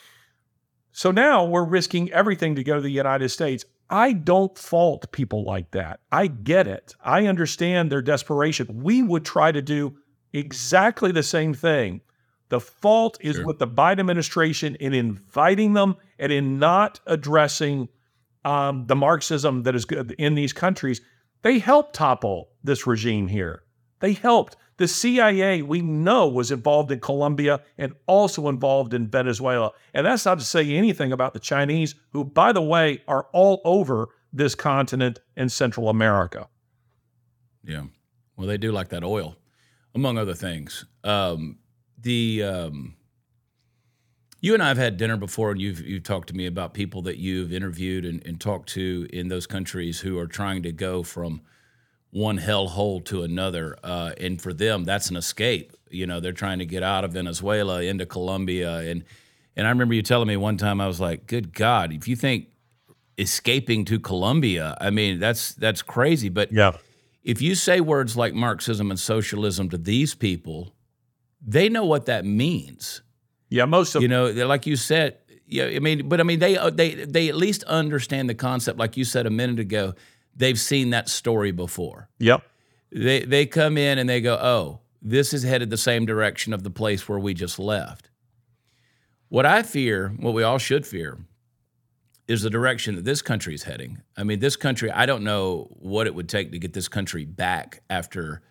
Speaker 1: So now we're risking everything to go to the United States. I don't fault people like that. I get it. I understand their desperation. We would try to do exactly the same thing. The fault is with the Biden administration in inviting them and in not addressing the Marxism that is in these countries. They helped topple this regime here. They helped. The CIA, we know, was involved in Colombia and also involved in Venezuela. And that's not to say anything about the Chinese, who, by the way, are all over this continent in Central America.
Speaker 2: Yeah. Well, they do like that oil, among other things. You and I have had dinner before, and you've talked to me about people that you've interviewed and talked to in those countries who are trying to go from one hellhole to another. And for them, that's an escape. You know, they're trying to get out of Venezuela into Colombia. And I remember you telling me one time, I was like, good God, if you think escaping to Colombia, I mean, that's crazy. But
Speaker 1: yeah,
Speaker 2: if you say words like Marxism and socialism to these people, they know what that means.
Speaker 1: Yeah, most of
Speaker 2: like you said. Yeah, I mean, they at least understand the concept. Like you said a minute ago, they've seen that story before.
Speaker 1: Yep.
Speaker 2: They come in and they go, oh, this is headed the same direction of the place where we just left. What I fear, what we all should fear, is the direction that this country is heading. I mean, this country, I don't know what it would take to get this country back after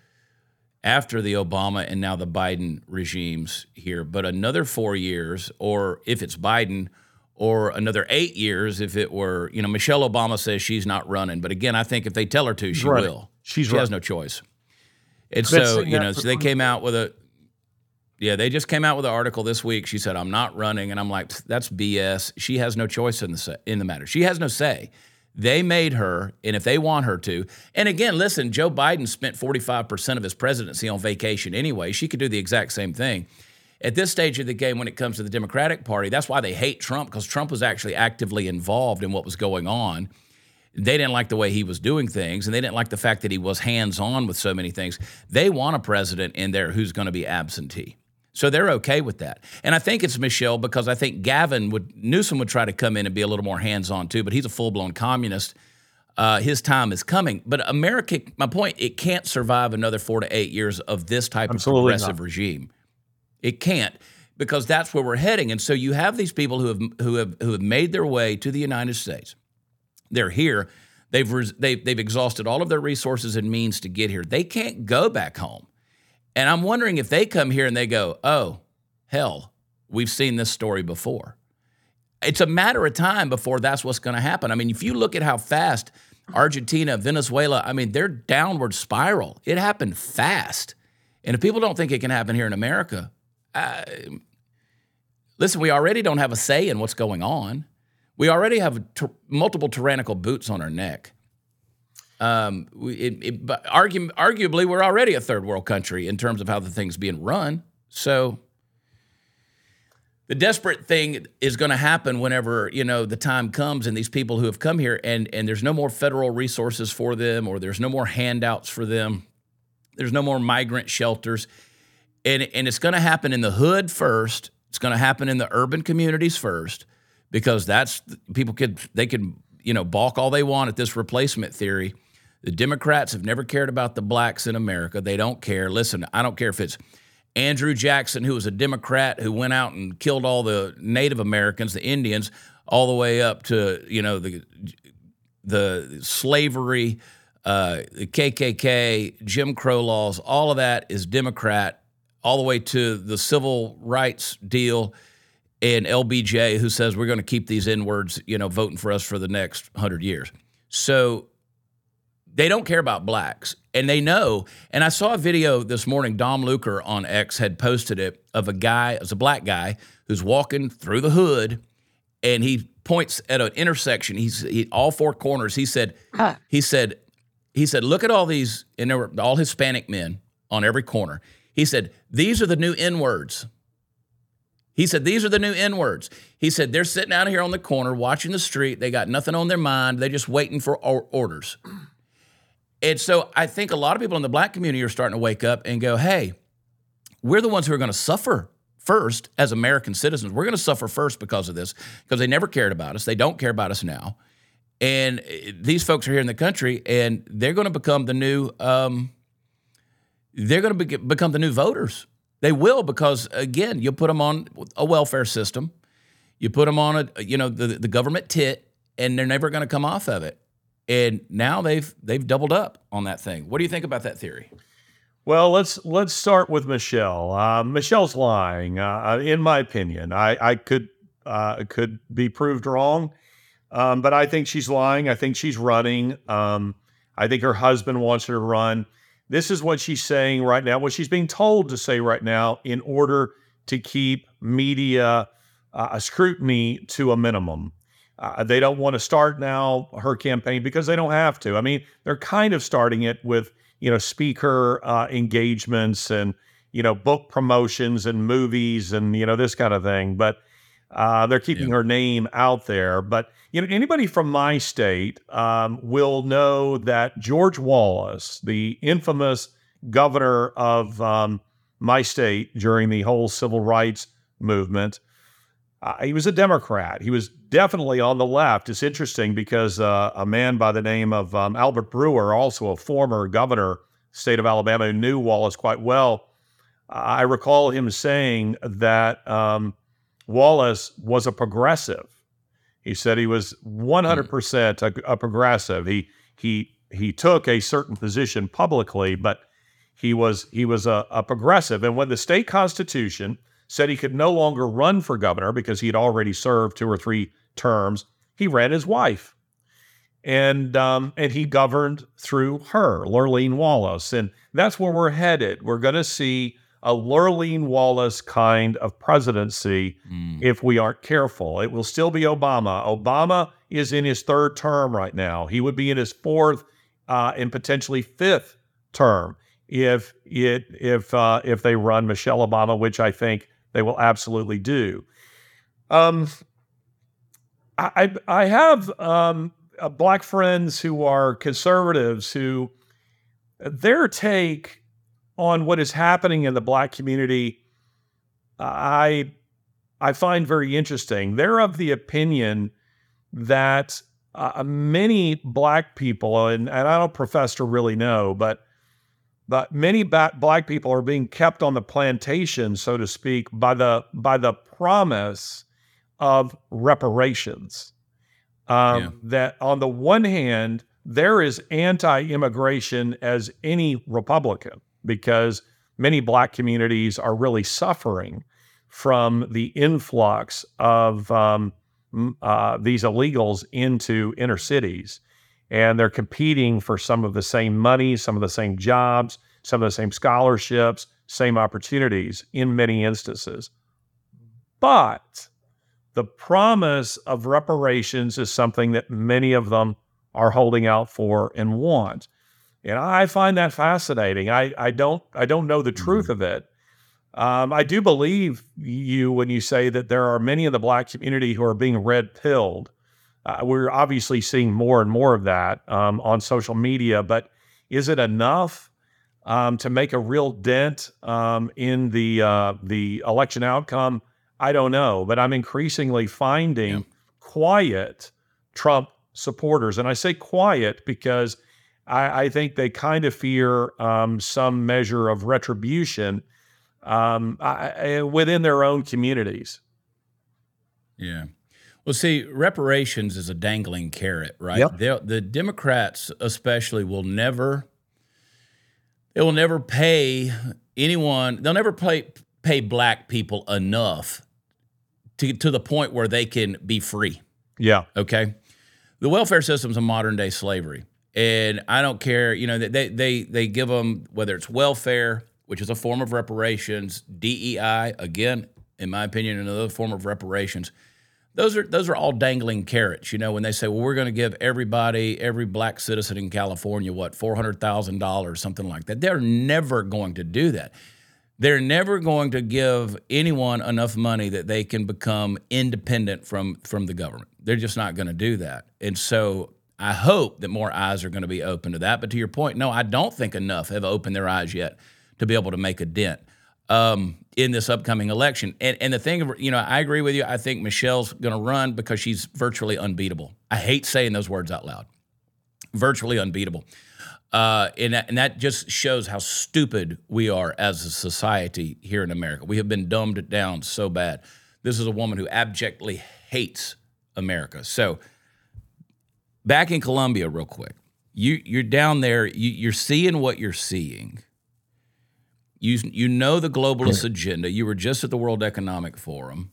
Speaker 2: the Obama and now the Biden regimes here. But another 4 years, or if it's Biden, or another 8 years if it were, Michelle Obama says she's not running. But again, I think if they tell her to, she will. She has no choice. And so, so they came out with they just came out with an article this week. She said, I'm not running. And I'm like, that's BS. She has no choice in the matter. She has no say. They made her, and if they want her to, and again, listen, Joe Biden spent 45% of his presidency on vacation anyway. She could do the exact same thing. At this stage of the game, when it comes to the Democratic Party, that's why they hate Trump, because Trump was actually actively involved in what was going on. They didn't like the way he was doing things, and they didn't like the fact that he was hands-on with so many things. They want a president in there who's going to be absentee. So they're okay with that. And I think it's Michelle, because I think Newsom would try to come in and be a little more hands-on too, but he's a full-blown communist. His time is coming. But America, my point, it can't survive another 4 to 8 years of this type of progressive regime. It can't, because that's where we're heading. And so you have these people who have made their way to the United States. They're here. They've exhausted all of their resources and means to get here. They can't go back home. And I'm wondering if they come here and they go, oh, hell, we've seen this story before. It's a matter of time before that's what's going to happen. I mean, if you look at how fast Argentina, Venezuela, I mean, they're downward spiral. It happened fast. And if people don't think it can happen here in America, listen, we already don't have a say in what's going on. We already have multiple tyrannical boots on our neck. But arguably, we're already a third world country in terms of how the thing's being run. So the desperate thing is going to happen whenever, the time comes and these people who have come here and there's no more federal resources for them, or there's no more handouts for them. There's no more migrant shelters. And it's going to happen in the hood first. It's going to happen in the urban communities first, because people could balk all they want at this replacement theory. The Democrats have never cared about the blacks in America. They don't care. Listen, I don't care if it's Andrew Jackson, who was a Democrat who went out and killed all the Native Americans, the Indians, all the way up to, the slavery, the KKK, Jim Crow laws. All of that is Democrat, all the way to the civil rights deal and LBJ, who says we're going to keep these N-words, voting for us for the next 100 years. So they don't care about blacks, and they know. And I saw a video this morning, Dom Luker on X had posted it, of a guy, it's a black guy, who's walking through the hood, and he points at an intersection. All four corners. He said, look at all these, and there were all Hispanic men on every corner. He said, these are the new N-words. He said, these are the new N-words. He said, they're sitting out here on the corner watching the street. They got nothing on their mind. They're just waiting for orders. And so I think a lot of people in the black community are starting to wake up and go, hey, we're the ones who are going to suffer first as American citizens. We're going to suffer first because of this, because they never cared about us. They don't care about us now. And these folks are here in the country, and they're going to become the new become the new voters. They will, because, again, you put them on a welfare system. You put them on the government tit, and they're never going to come off of it. And now they've doubled up on that thing. What do you think about that theory?
Speaker 1: Well, let's start with Michelle. Michelle's lying, in my opinion. I could be proved wrong, but I think she's lying. I think she's running. I think her husband wants her to run. This is what she's saying right now, what she's being told to say right now, in order to keep media scrutiny to a minimum. They don't want to start now her campaign because they don't have to. I mean, they're kind of starting it with, speaker engagements and, book promotions and movies and, this kind of thing. But they're keeping her name out there. But, anybody from my state will know that George Wallace, the infamous governor of my state during the whole civil rights movement, he was a Democrat. He was definitely on the left. It's interesting because a man by the name of Albert Brewer, also a former governor, state of Alabama, who knew Wallace quite well, I recall him saying that Wallace was a progressive. He said he was 100% a progressive. He took a certain position publicly, but he was a progressive. And when the state constitution said he could no longer run for governor because he had already served 2 or 3 terms, he ran his wife. And he governed through her, Lurleen Wallace. And that's where we're headed. We're going to see a Lurleen Wallace kind of presidency if we aren't careful. It will still be Obama. Obama is in his 3rd term right now. He would be in his 4th and potentially 5th term if they run Michelle Obama, which I think they will absolutely do. I have black friends who are conservatives who their take on what is happening in the black community, I find very interesting. They're of the opinion that many black people, and I don't profess to really know, but many black people are being kept on the plantation, so to speak, by the promise of reparations. That on the one hand, they're as anti-immigration as any Republican, because many black communities are really suffering from the influx of these illegals into inner cities. And they're competing for some of the same money, some of the same jobs, some of the same scholarships, same opportunities in many instances. But the promise of reparations is something that many of them are holding out for and want. And I find that fascinating. I don't know the truth of it. I do believe you when you say that there are many in the Black community who are being red-pilled. We're obviously seeing more and more of that on social media, but is it enough to make a real dent in the election outcome? I don't know, but I'm increasingly finding quiet Trump supporters. And I say quiet because I think they kind of fear some measure of retribution within their own communities.
Speaker 2: Yeah. Well, see, reparations is a dangling carrot, right?
Speaker 1: Yep.
Speaker 2: The Democrats especially will never pay anyone, they'll never pay Black people enough to the point where they can be free.
Speaker 1: Yeah.
Speaker 2: Okay. The welfare system's a modern day slavery. And I don't care, they give them, whether it's welfare, which is a form of reparations, DEI, again, in my opinion, another form of reparations. Those are all dangling carrots, when they say, well, we're going to give every Black citizen in California, $400,000, something like that. They're never going to do that. They're never going to give anyone enough money that they can become independent from the government. They're just not going to do that. And so I hope that more eyes are going to be open to that. But to your point, no, I don't think enough have opened their eyes yet to be able to make a dent in this upcoming election. And the thing, I agree with you. I think Michelle's going to run because she's virtually unbeatable. I hate saying those words out loud. Virtually unbeatable. And that just shows how stupid we are as a society here in America. We have been dumbed down so bad. This is a woman who abjectly hates America. So back in Colombia real quick, you're down there, you're seeing what you're seeing. You know the globalist agenda. You were just at the World Economic Forum.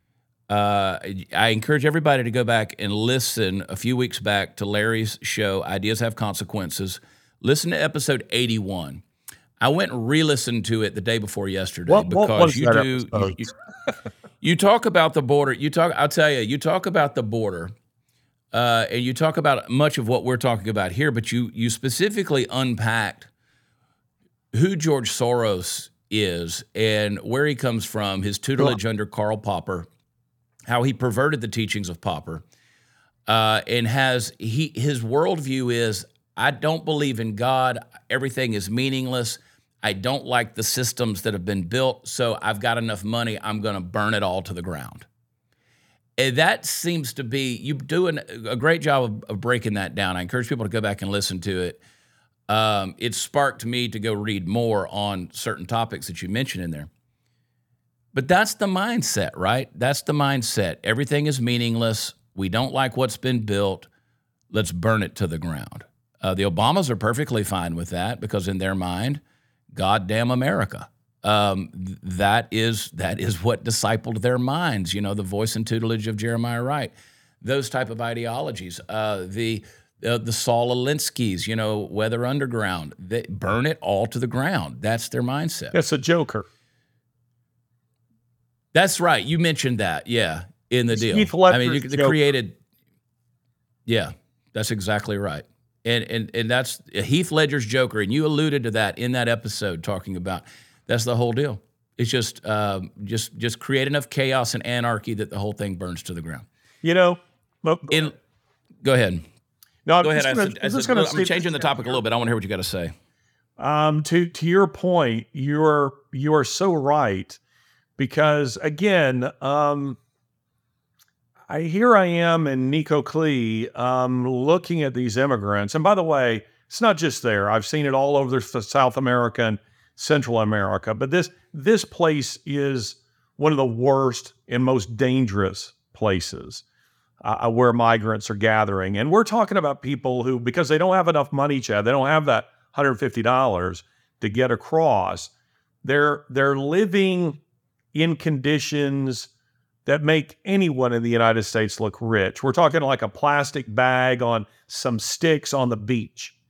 Speaker 2: I encourage everybody to go back and listen a few weeks back to Larry's show, Ideas Have Consequences. Listen to episode 81. I went and re-listened to it the day before yesterday because you talk about the border. You talk about the border, and you talk about much of what we're talking about here, but you specifically unpacked who George Soros is and where he comes from, his tutelage under Karl Popper, how he perverted the teachings of Popper, and his worldview is, I don't believe in God. Everything is meaningless. I don't like the systems that have been built, so I've got enough money, I'm going to burn it all to the ground. And that seems to be, you do a great job of breaking that down. I encourage people to go back and listen to it. It sparked me to go read more on certain topics that you mentioned in there. But that's the mindset, right? That's the mindset. Everything is meaningless. We don't like what's been built. Let's burn it to the ground. The Obamas are perfectly fine with that because in their mind, goddamn America. That is what discipled their minds. The voice and tutelage of Jeremiah Wright, those type of ideologies. The Saul Alinsky's, Weather Underground, they burn it all to the ground. That's their mindset.
Speaker 1: That's a joker.
Speaker 2: That's right. You mentioned that, yeah, in the deal.
Speaker 1: Heath Ledger's
Speaker 2: they created. Yeah, that's exactly right. And that's Heath Ledger's Joker, and you alluded to that in that episode, talking about that's the whole deal. It's just create enough chaos and anarchy that the whole thing burns to the ground.
Speaker 1: Go
Speaker 2: ahead.
Speaker 1: No,
Speaker 2: go ahead. I'm changing the topic a little bit. I want to hear what you got to say.
Speaker 1: To your point, you are so right, because again, I am in Nico Clee, looking at these immigrants. And by the way, it's not just there. I've seen it all over South America and Central America. But this place is one of the worst and most dangerous places where migrants are gathering. And we're talking about people who, because they don't have enough money, Chad, they don't have that $150 to get across. They're living in conditions that make anyone in the United States look rich. We're talking like a plastic bag on some sticks on the beach.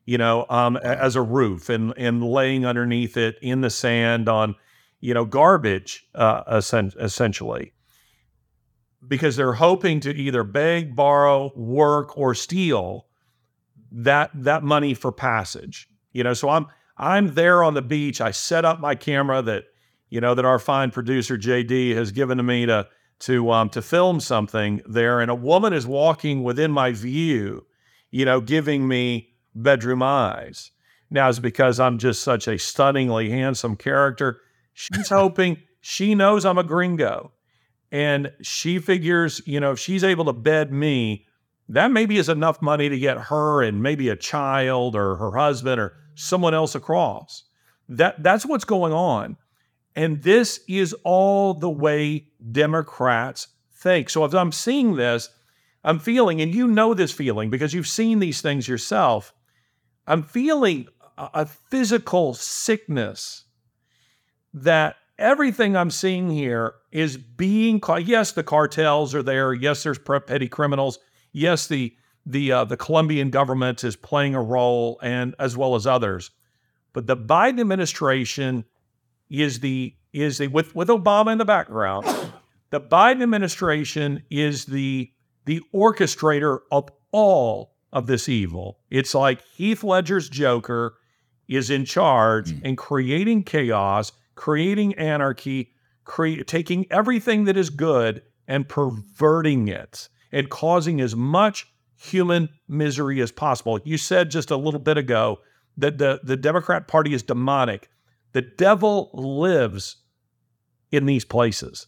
Speaker 1: as a roof and laying underneath it in the sand on, garbage, essentially, because they're hoping to either beg, borrow, work, or steal that money for passage. So I'm there on the beach. I set up my camera that our fine producer JD has given to me to film something there, and a woman is walking within my view, giving me bedroom eyes. Now it's because I'm just such a stunningly handsome character. She's hoping, she knows I'm a gringo, and she figures, if she's able to bed me, that maybe is enough money to get her and maybe a child or her husband or someone else across. That's what's going on. And this is all the way Democrats think. So if I'm seeing this, I'm feeling, and this feeling because you've seen these things yourself, I'm feeling a physical sickness that everything I'm seeing here is being caught. Yes, the cartels are there. Yes, there's petty criminals. Yes, the Colombian government is playing a role, and as well as others. But the Biden administration is with Obama in the background. The Biden administration is the orchestrator of all of this evil. It's like Heath Ledger's Joker is in charge and creating chaos, creating anarchy, taking everything that is good and perverting it and causing as much human misery as possible. You said just a little bit ago that the Democrat Party is demonic. The devil lives in these places.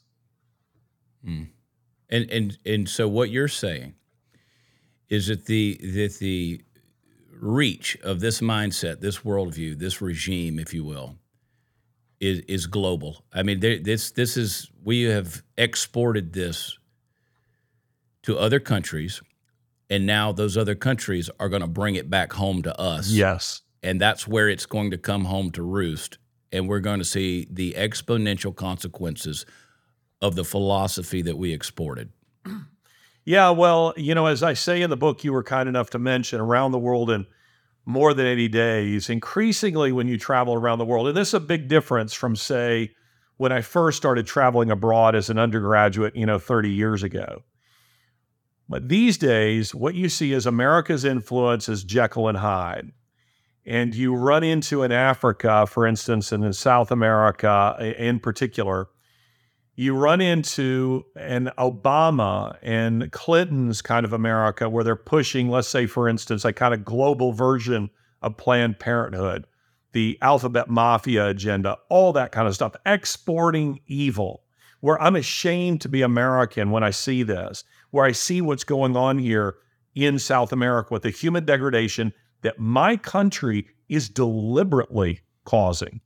Speaker 2: And so what you're saying is that the reach of this mindset, this worldview, this regime, if you will, is global. I mean, this is, we have exported this to other countries, and now those other countries are going to bring it back home to us.
Speaker 1: Yes.
Speaker 2: And that's where it's going to come home to roost. And we're going to see the exponential consequences of the philosophy that we exported.
Speaker 1: Yeah, well, as I say in the book you were kind enough to mention, around the world in more than 80 days, increasingly when you travel around the world, and this is a big difference from, say, when I first started traveling abroad as an undergraduate, 30 years ago. But these days, what you see is America's influence is Jekyll and Hyde. And you run into in Africa, for instance, and in South America in particular, you run into an Obama and Clinton's kind of America where they're pushing, let's say, for instance, a kind of global version of Planned Parenthood, the alphabet mafia agenda, all that kind of stuff, exporting evil, where I'm ashamed to be American when I see this, where I see what's going on here in South America with the human degradation that my country is deliberately causing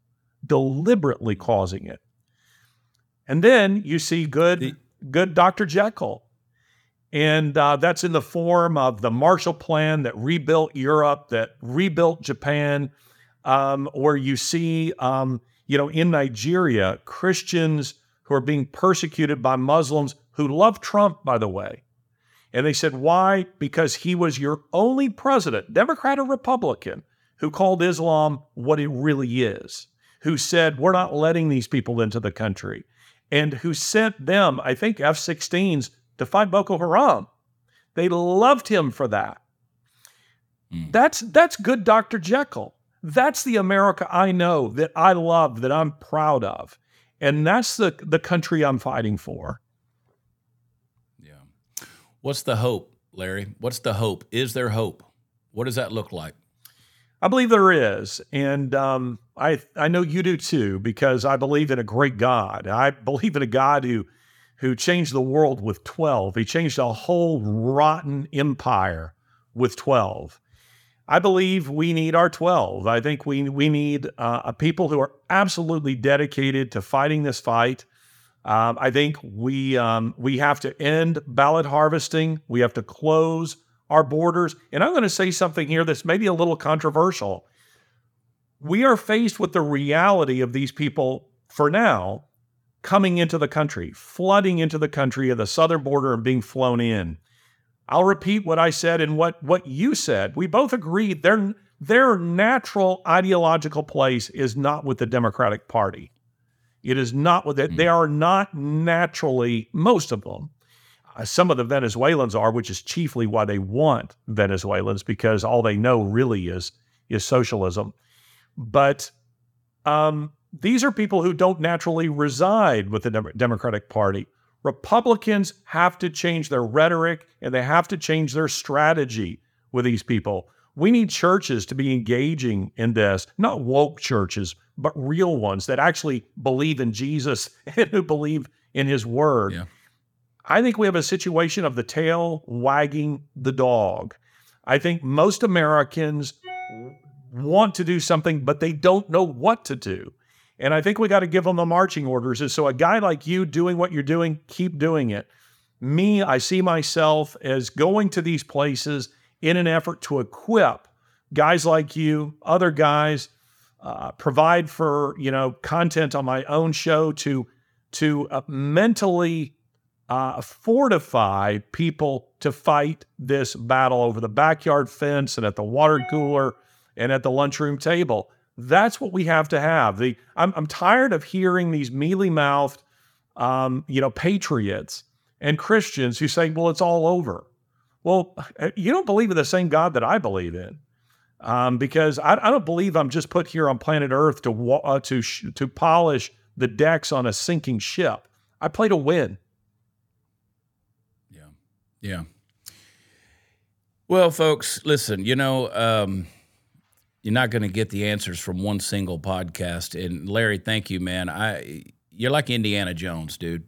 Speaker 1: it. And then you see good Dr. Jekyll. And that's in the form of the Marshall Plan that rebuilt Europe, that rebuilt Japan, or you see, in Nigeria, Christians who are being persecuted by Muslims who love Trump, by the way. And they said, why? Because he was your only president, Democrat or Republican, who called Islam what it really is, who said, we're not letting these people into the country, and who sent them, I think, F-16s to fight Boko Haram. They loved him for that. That's good Dr. Jekyll. That's the America I know, that I love, that I'm proud of. And that's the country I'm fighting for.
Speaker 2: Yeah. What's the hope, Larry? What's the hope? Is there hope? What does that look like?
Speaker 1: I believe there is. And I know you do too, because I believe in a great God. I believe in a God who changed the world with 12. He changed a whole rotten empire with 12. I believe we need our 12. I think we need a people who are absolutely dedicated to fighting this fight. I think we have to end ballot harvesting. We have to close our borders. And I'm going to say something here that's maybe a little controversial. We are faced with the reality of these people, for now, coming into the country, flooding into the country at the southern border and being flown in. I'll repeat what I said and what you said. We both agreed they're their natural ideological place is not with the Democratic Party. It is not with it. They are not naturally, most of them. Some of the Venezuelans are, which is chiefly why they want Venezuelans, because all they know really is socialism. But these are people who don't naturally reside with the Democratic Party. Republicans have to change their rhetoric and they have to change their strategy with these people. We need churches to be engaging in this, not woke churches, but real ones that actually believe in Jesus and who believe in his word.
Speaker 2: Yeah.
Speaker 1: I think we have a situation of the tail wagging the dog. I think most Americans want to do something, but they don't know what to do. And I think we got to give them the marching orders. And so a guy like you doing what you're doing, keep doing it. Me, I see myself as going to these places in an effort to equip guys like you, other guys, provide for, content on my own show to mentally fortify people to fight this battle over the backyard fence and at the water cooler and at the lunchroom table. That's what we have to have. I'm tired of hearing these mealy-mouthed, patriots and Christians who say, well, it's all over. Well, you don't believe in the same God that I believe in, because I don't believe I'm just put here on planet Earth to polish the decks on a sinking ship. I play to win.
Speaker 2: Yeah. Well, folks, listen, you're not going to get the answers from one single podcast. And Larry, thank you, man. You're like Indiana Jones, dude.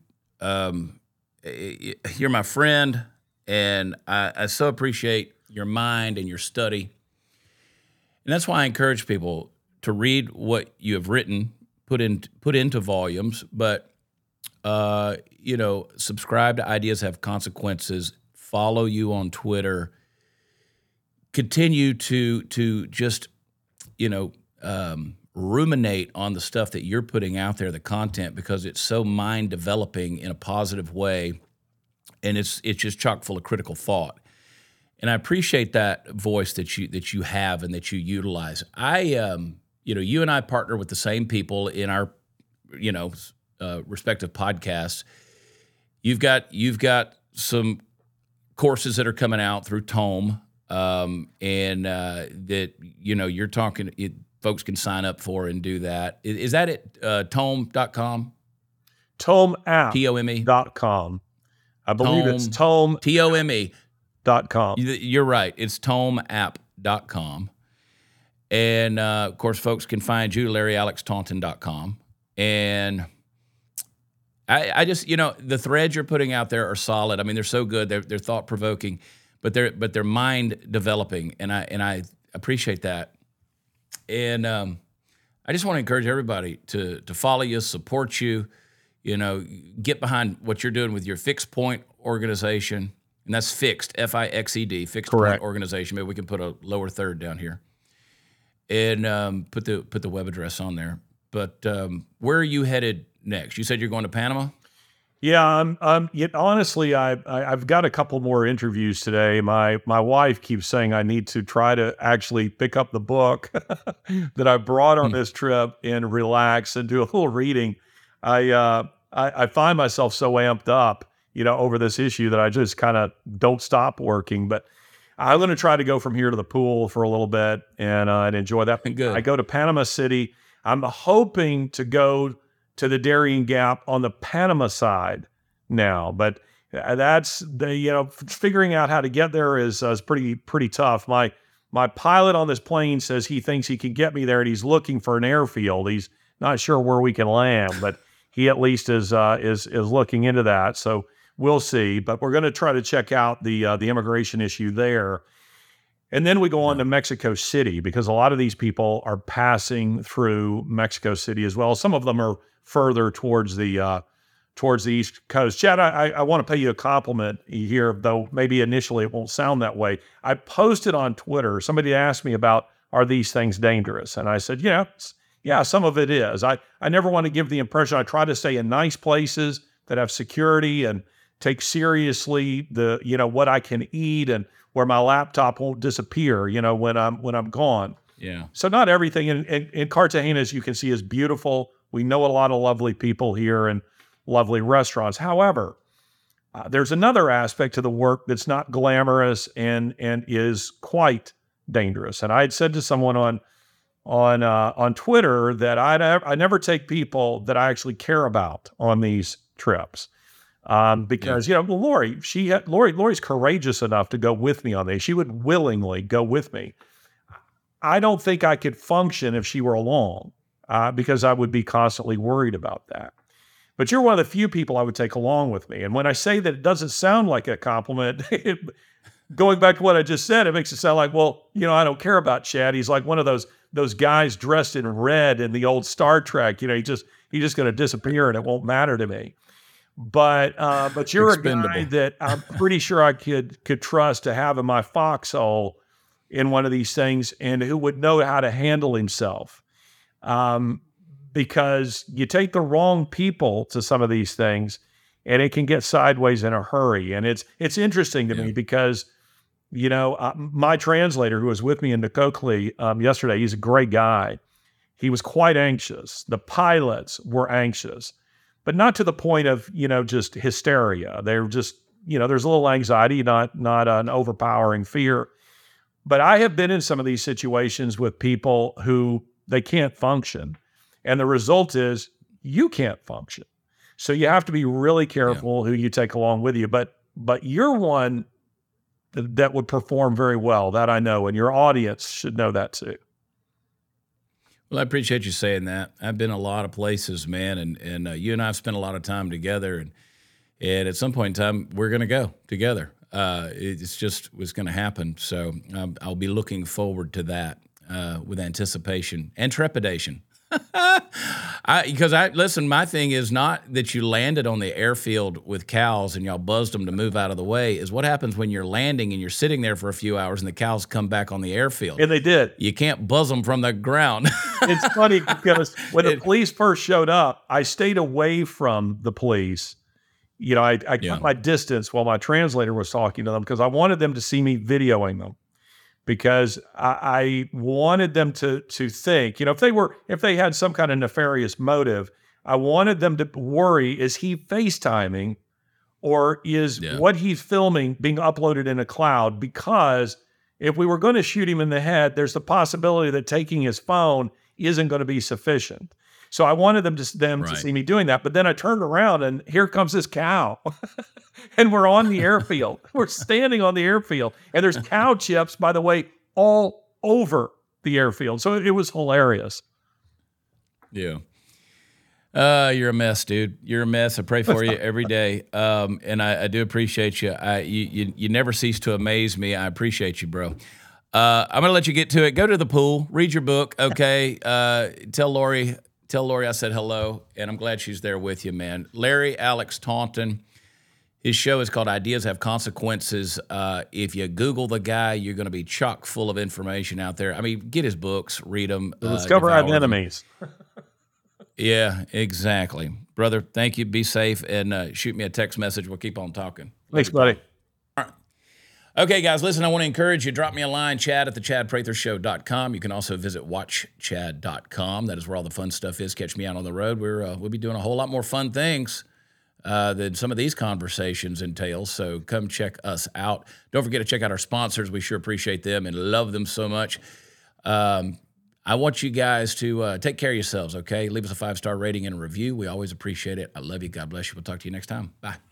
Speaker 2: You're my friend, and I so appreciate your mind and your study. And that's why I encourage people to read what you have written, put into volumes, but subscribe to Ideas Have Consequences, follow you on Twitter, continue to just ruminate on the stuff that you're putting out there, the content, because it's so mind developing in a positive way, and it's just chock full of critical thought. And I appreciate that voice that you have and that you utilize. You and I partner with the same people in our respective podcasts. You've got some courses that are coming out through Tome, and that you're talking. Folks can sign up for and do that. Is that it? Tome.com?
Speaker 1: TomeApp.
Speaker 2: TOME.com.
Speaker 1: I believe it's Tome.
Speaker 2: TOME.com. You're right. It's TomeApp.com. And, of course, folks can find you, LarryAlexTaunton.com. And I just, the threads you're putting out there are solid. I mean, they're so good. They're thought-provoking, but they're mind-developing, and I appreciate that. And I just want to encourage everybody to follow you, support you, get behind what you're doing with your Fixed Point organization. And that's Fixed, F-I-X-E-D, Fixed
Speaker 1: Correct.
Speaker 2: Point organization. Maybe we can put a lower third down here. And put the web address on there. But where are you headed next? You said you're going to Panama?
Speaker 1: Yeah, honestly, I've got a couple more interviews today. My wife keeps saying I need to try to actually pick up the book that I brought on this trip and relax and do a little reading. I find myself so amped up, over this issue that I just kind of don't stop working. But I'm going to try to go from here to the pool for a little bit and enjoy that.
Speaker 2: Good.
Speaker 1: I go to Panama City. I'm hoping to go to the Darien Gap on the Panama side now, but that's figuring out how to get there is pretty tough. My pilot on this plane says he thinks he can get me there, and he's looking for an airfield. He's not sure where we can land, but he at least is looking into that. So we'll see. But we're going to try to check out the immigration issue there. And then we go on to Mexico City, because a lot of these people are passing through Mexico City as well. Some of them are further towards the East Coast. Chad, I want to pay you a compliment here, though maybe initially it won't sound that way. I posted on Twitter, somebody asked me about, are these things dangerous? And I said, yeah, some of it is. I never want to give the impression. I try to stay in nice places that have security and take seriously what I can eat and where my laptop won't disappear, when I'm gone.
Speaker 2: Yeah.
Speaker 1: So not everything in Cartagena, as you can see, is beautiful. We know a lot of lovely people here and lovely restaurants. However, there's another aspect to the work that's not glamorous and is quite dangerous. And I had said to someone on Twitter that I never take people that I actually care about on these trips. Because Lori's courageous enough to go with me on these. She would willingly go with me. I don't think I could function if she were along, because I would be constantly worried about that. But you're one of the few people I would take along with me. And when I say that it doesn't sound like a compliment, going back to what I just said, it makes it sound like, well, I don't care about Chad. He's like one of those guys dressed in red in the old Star Trek. He's just going to disappear and it won't matter to me. But you're
Speaker 2: Expendable.
Speaker 1: A guy that I'm pretty sure I could trust to have in my foxhole in one of these things, and who would know how to handle himself. Because you take the wrong people to some of these things, and it can get sideways in a hurry. And it's interesting to me because, my translator who was with me in Nacocli yesterday, he's a great guy. He was quite anxious. The pilots were anxious, but not to the point of, just hysteria. They're just, there's a little anxiety, not an overpowering fear. But I have been in some of these situations with people who they can't function. And the result is you can't function. So you have to be really careful who you take along with you. But you're one that would perform very well, that I know, and your audience should know that too.
Speaker 2: Well, I appreciate you saying that. I've been a lot of places, man, and you and I have spent a lot of time together, and at some point in time, we're going to go together. It's just what's going to happen. So I'll be looking forward to that with anticipation and trepidation. Listen, my thing is not that you landed on the airfield with cows and y'all buzzed them to move out of the way, is what happens when you're landing and you're sitting there for a few hours and the cows come back on the airfield.
Speaker 1: And they did.
Speaker 2: You can't buzz them from the ground.
Speaker 1: It's funny because when the police first showed up, I stayed away from the police. I cut my distance while my translator was talking to them because I wanted them to see me videoing them, because I wanted them to think, if they had some kind of nefarious motive, I wanted them to worry, is he FaceTiming or is what he's filming being uploaded in a cloud? Because if we were going to shoot him in the head, there's the possibility that taking his phone isn't going to be sufficient. So I wanted them to see me doing that. But then I turned around and here comes this cow. And we're on the airfield. We're standing on the airfield. And there's cow chips, by the way, all over the airfield. So it was hilarious.
Speaker 2: Yeah. You're a mess, dude. You're a mess. I pray for you every day. And I do appreciate you. You never cease to amaze me. I appreciate you, bro. I'm going to let you get to it. Go to the pool. Read your book, okay? Tell Lori I said hello, and I'm glad she's there with you, man. Larry Alex Taunton. His show is called Ideas Have Consequences. If you Google the guy, you're going to be chock full of information out there. I mean, get his books, read them.
Speaker 1: Discover our enemies.
Speaker 2: Yeah, exactly. Brother, thank you. Be safe, and shoot me a text message. We'll keep on talking.
Speaker 1: Thanks, buddy.
Speaker 2: All right. Okay, guys, listen, I want to encourage you. Drop me a line, chad@thechadprathershow.com. You can also visit watchchad.com. That is where all the fun stuff is. Catch me out on the road. We'll be doing a whole lot more fun things than some of these conversations entail. So come check us out. Don't forget to check out our sponsors. We sure appreciate them and love them so much. I want you guys to take care of yourselves, okay? Leave us a 5-star rating and a review. We always appreciate it. I love you. God bless you. We'll talk to you next time. Bye.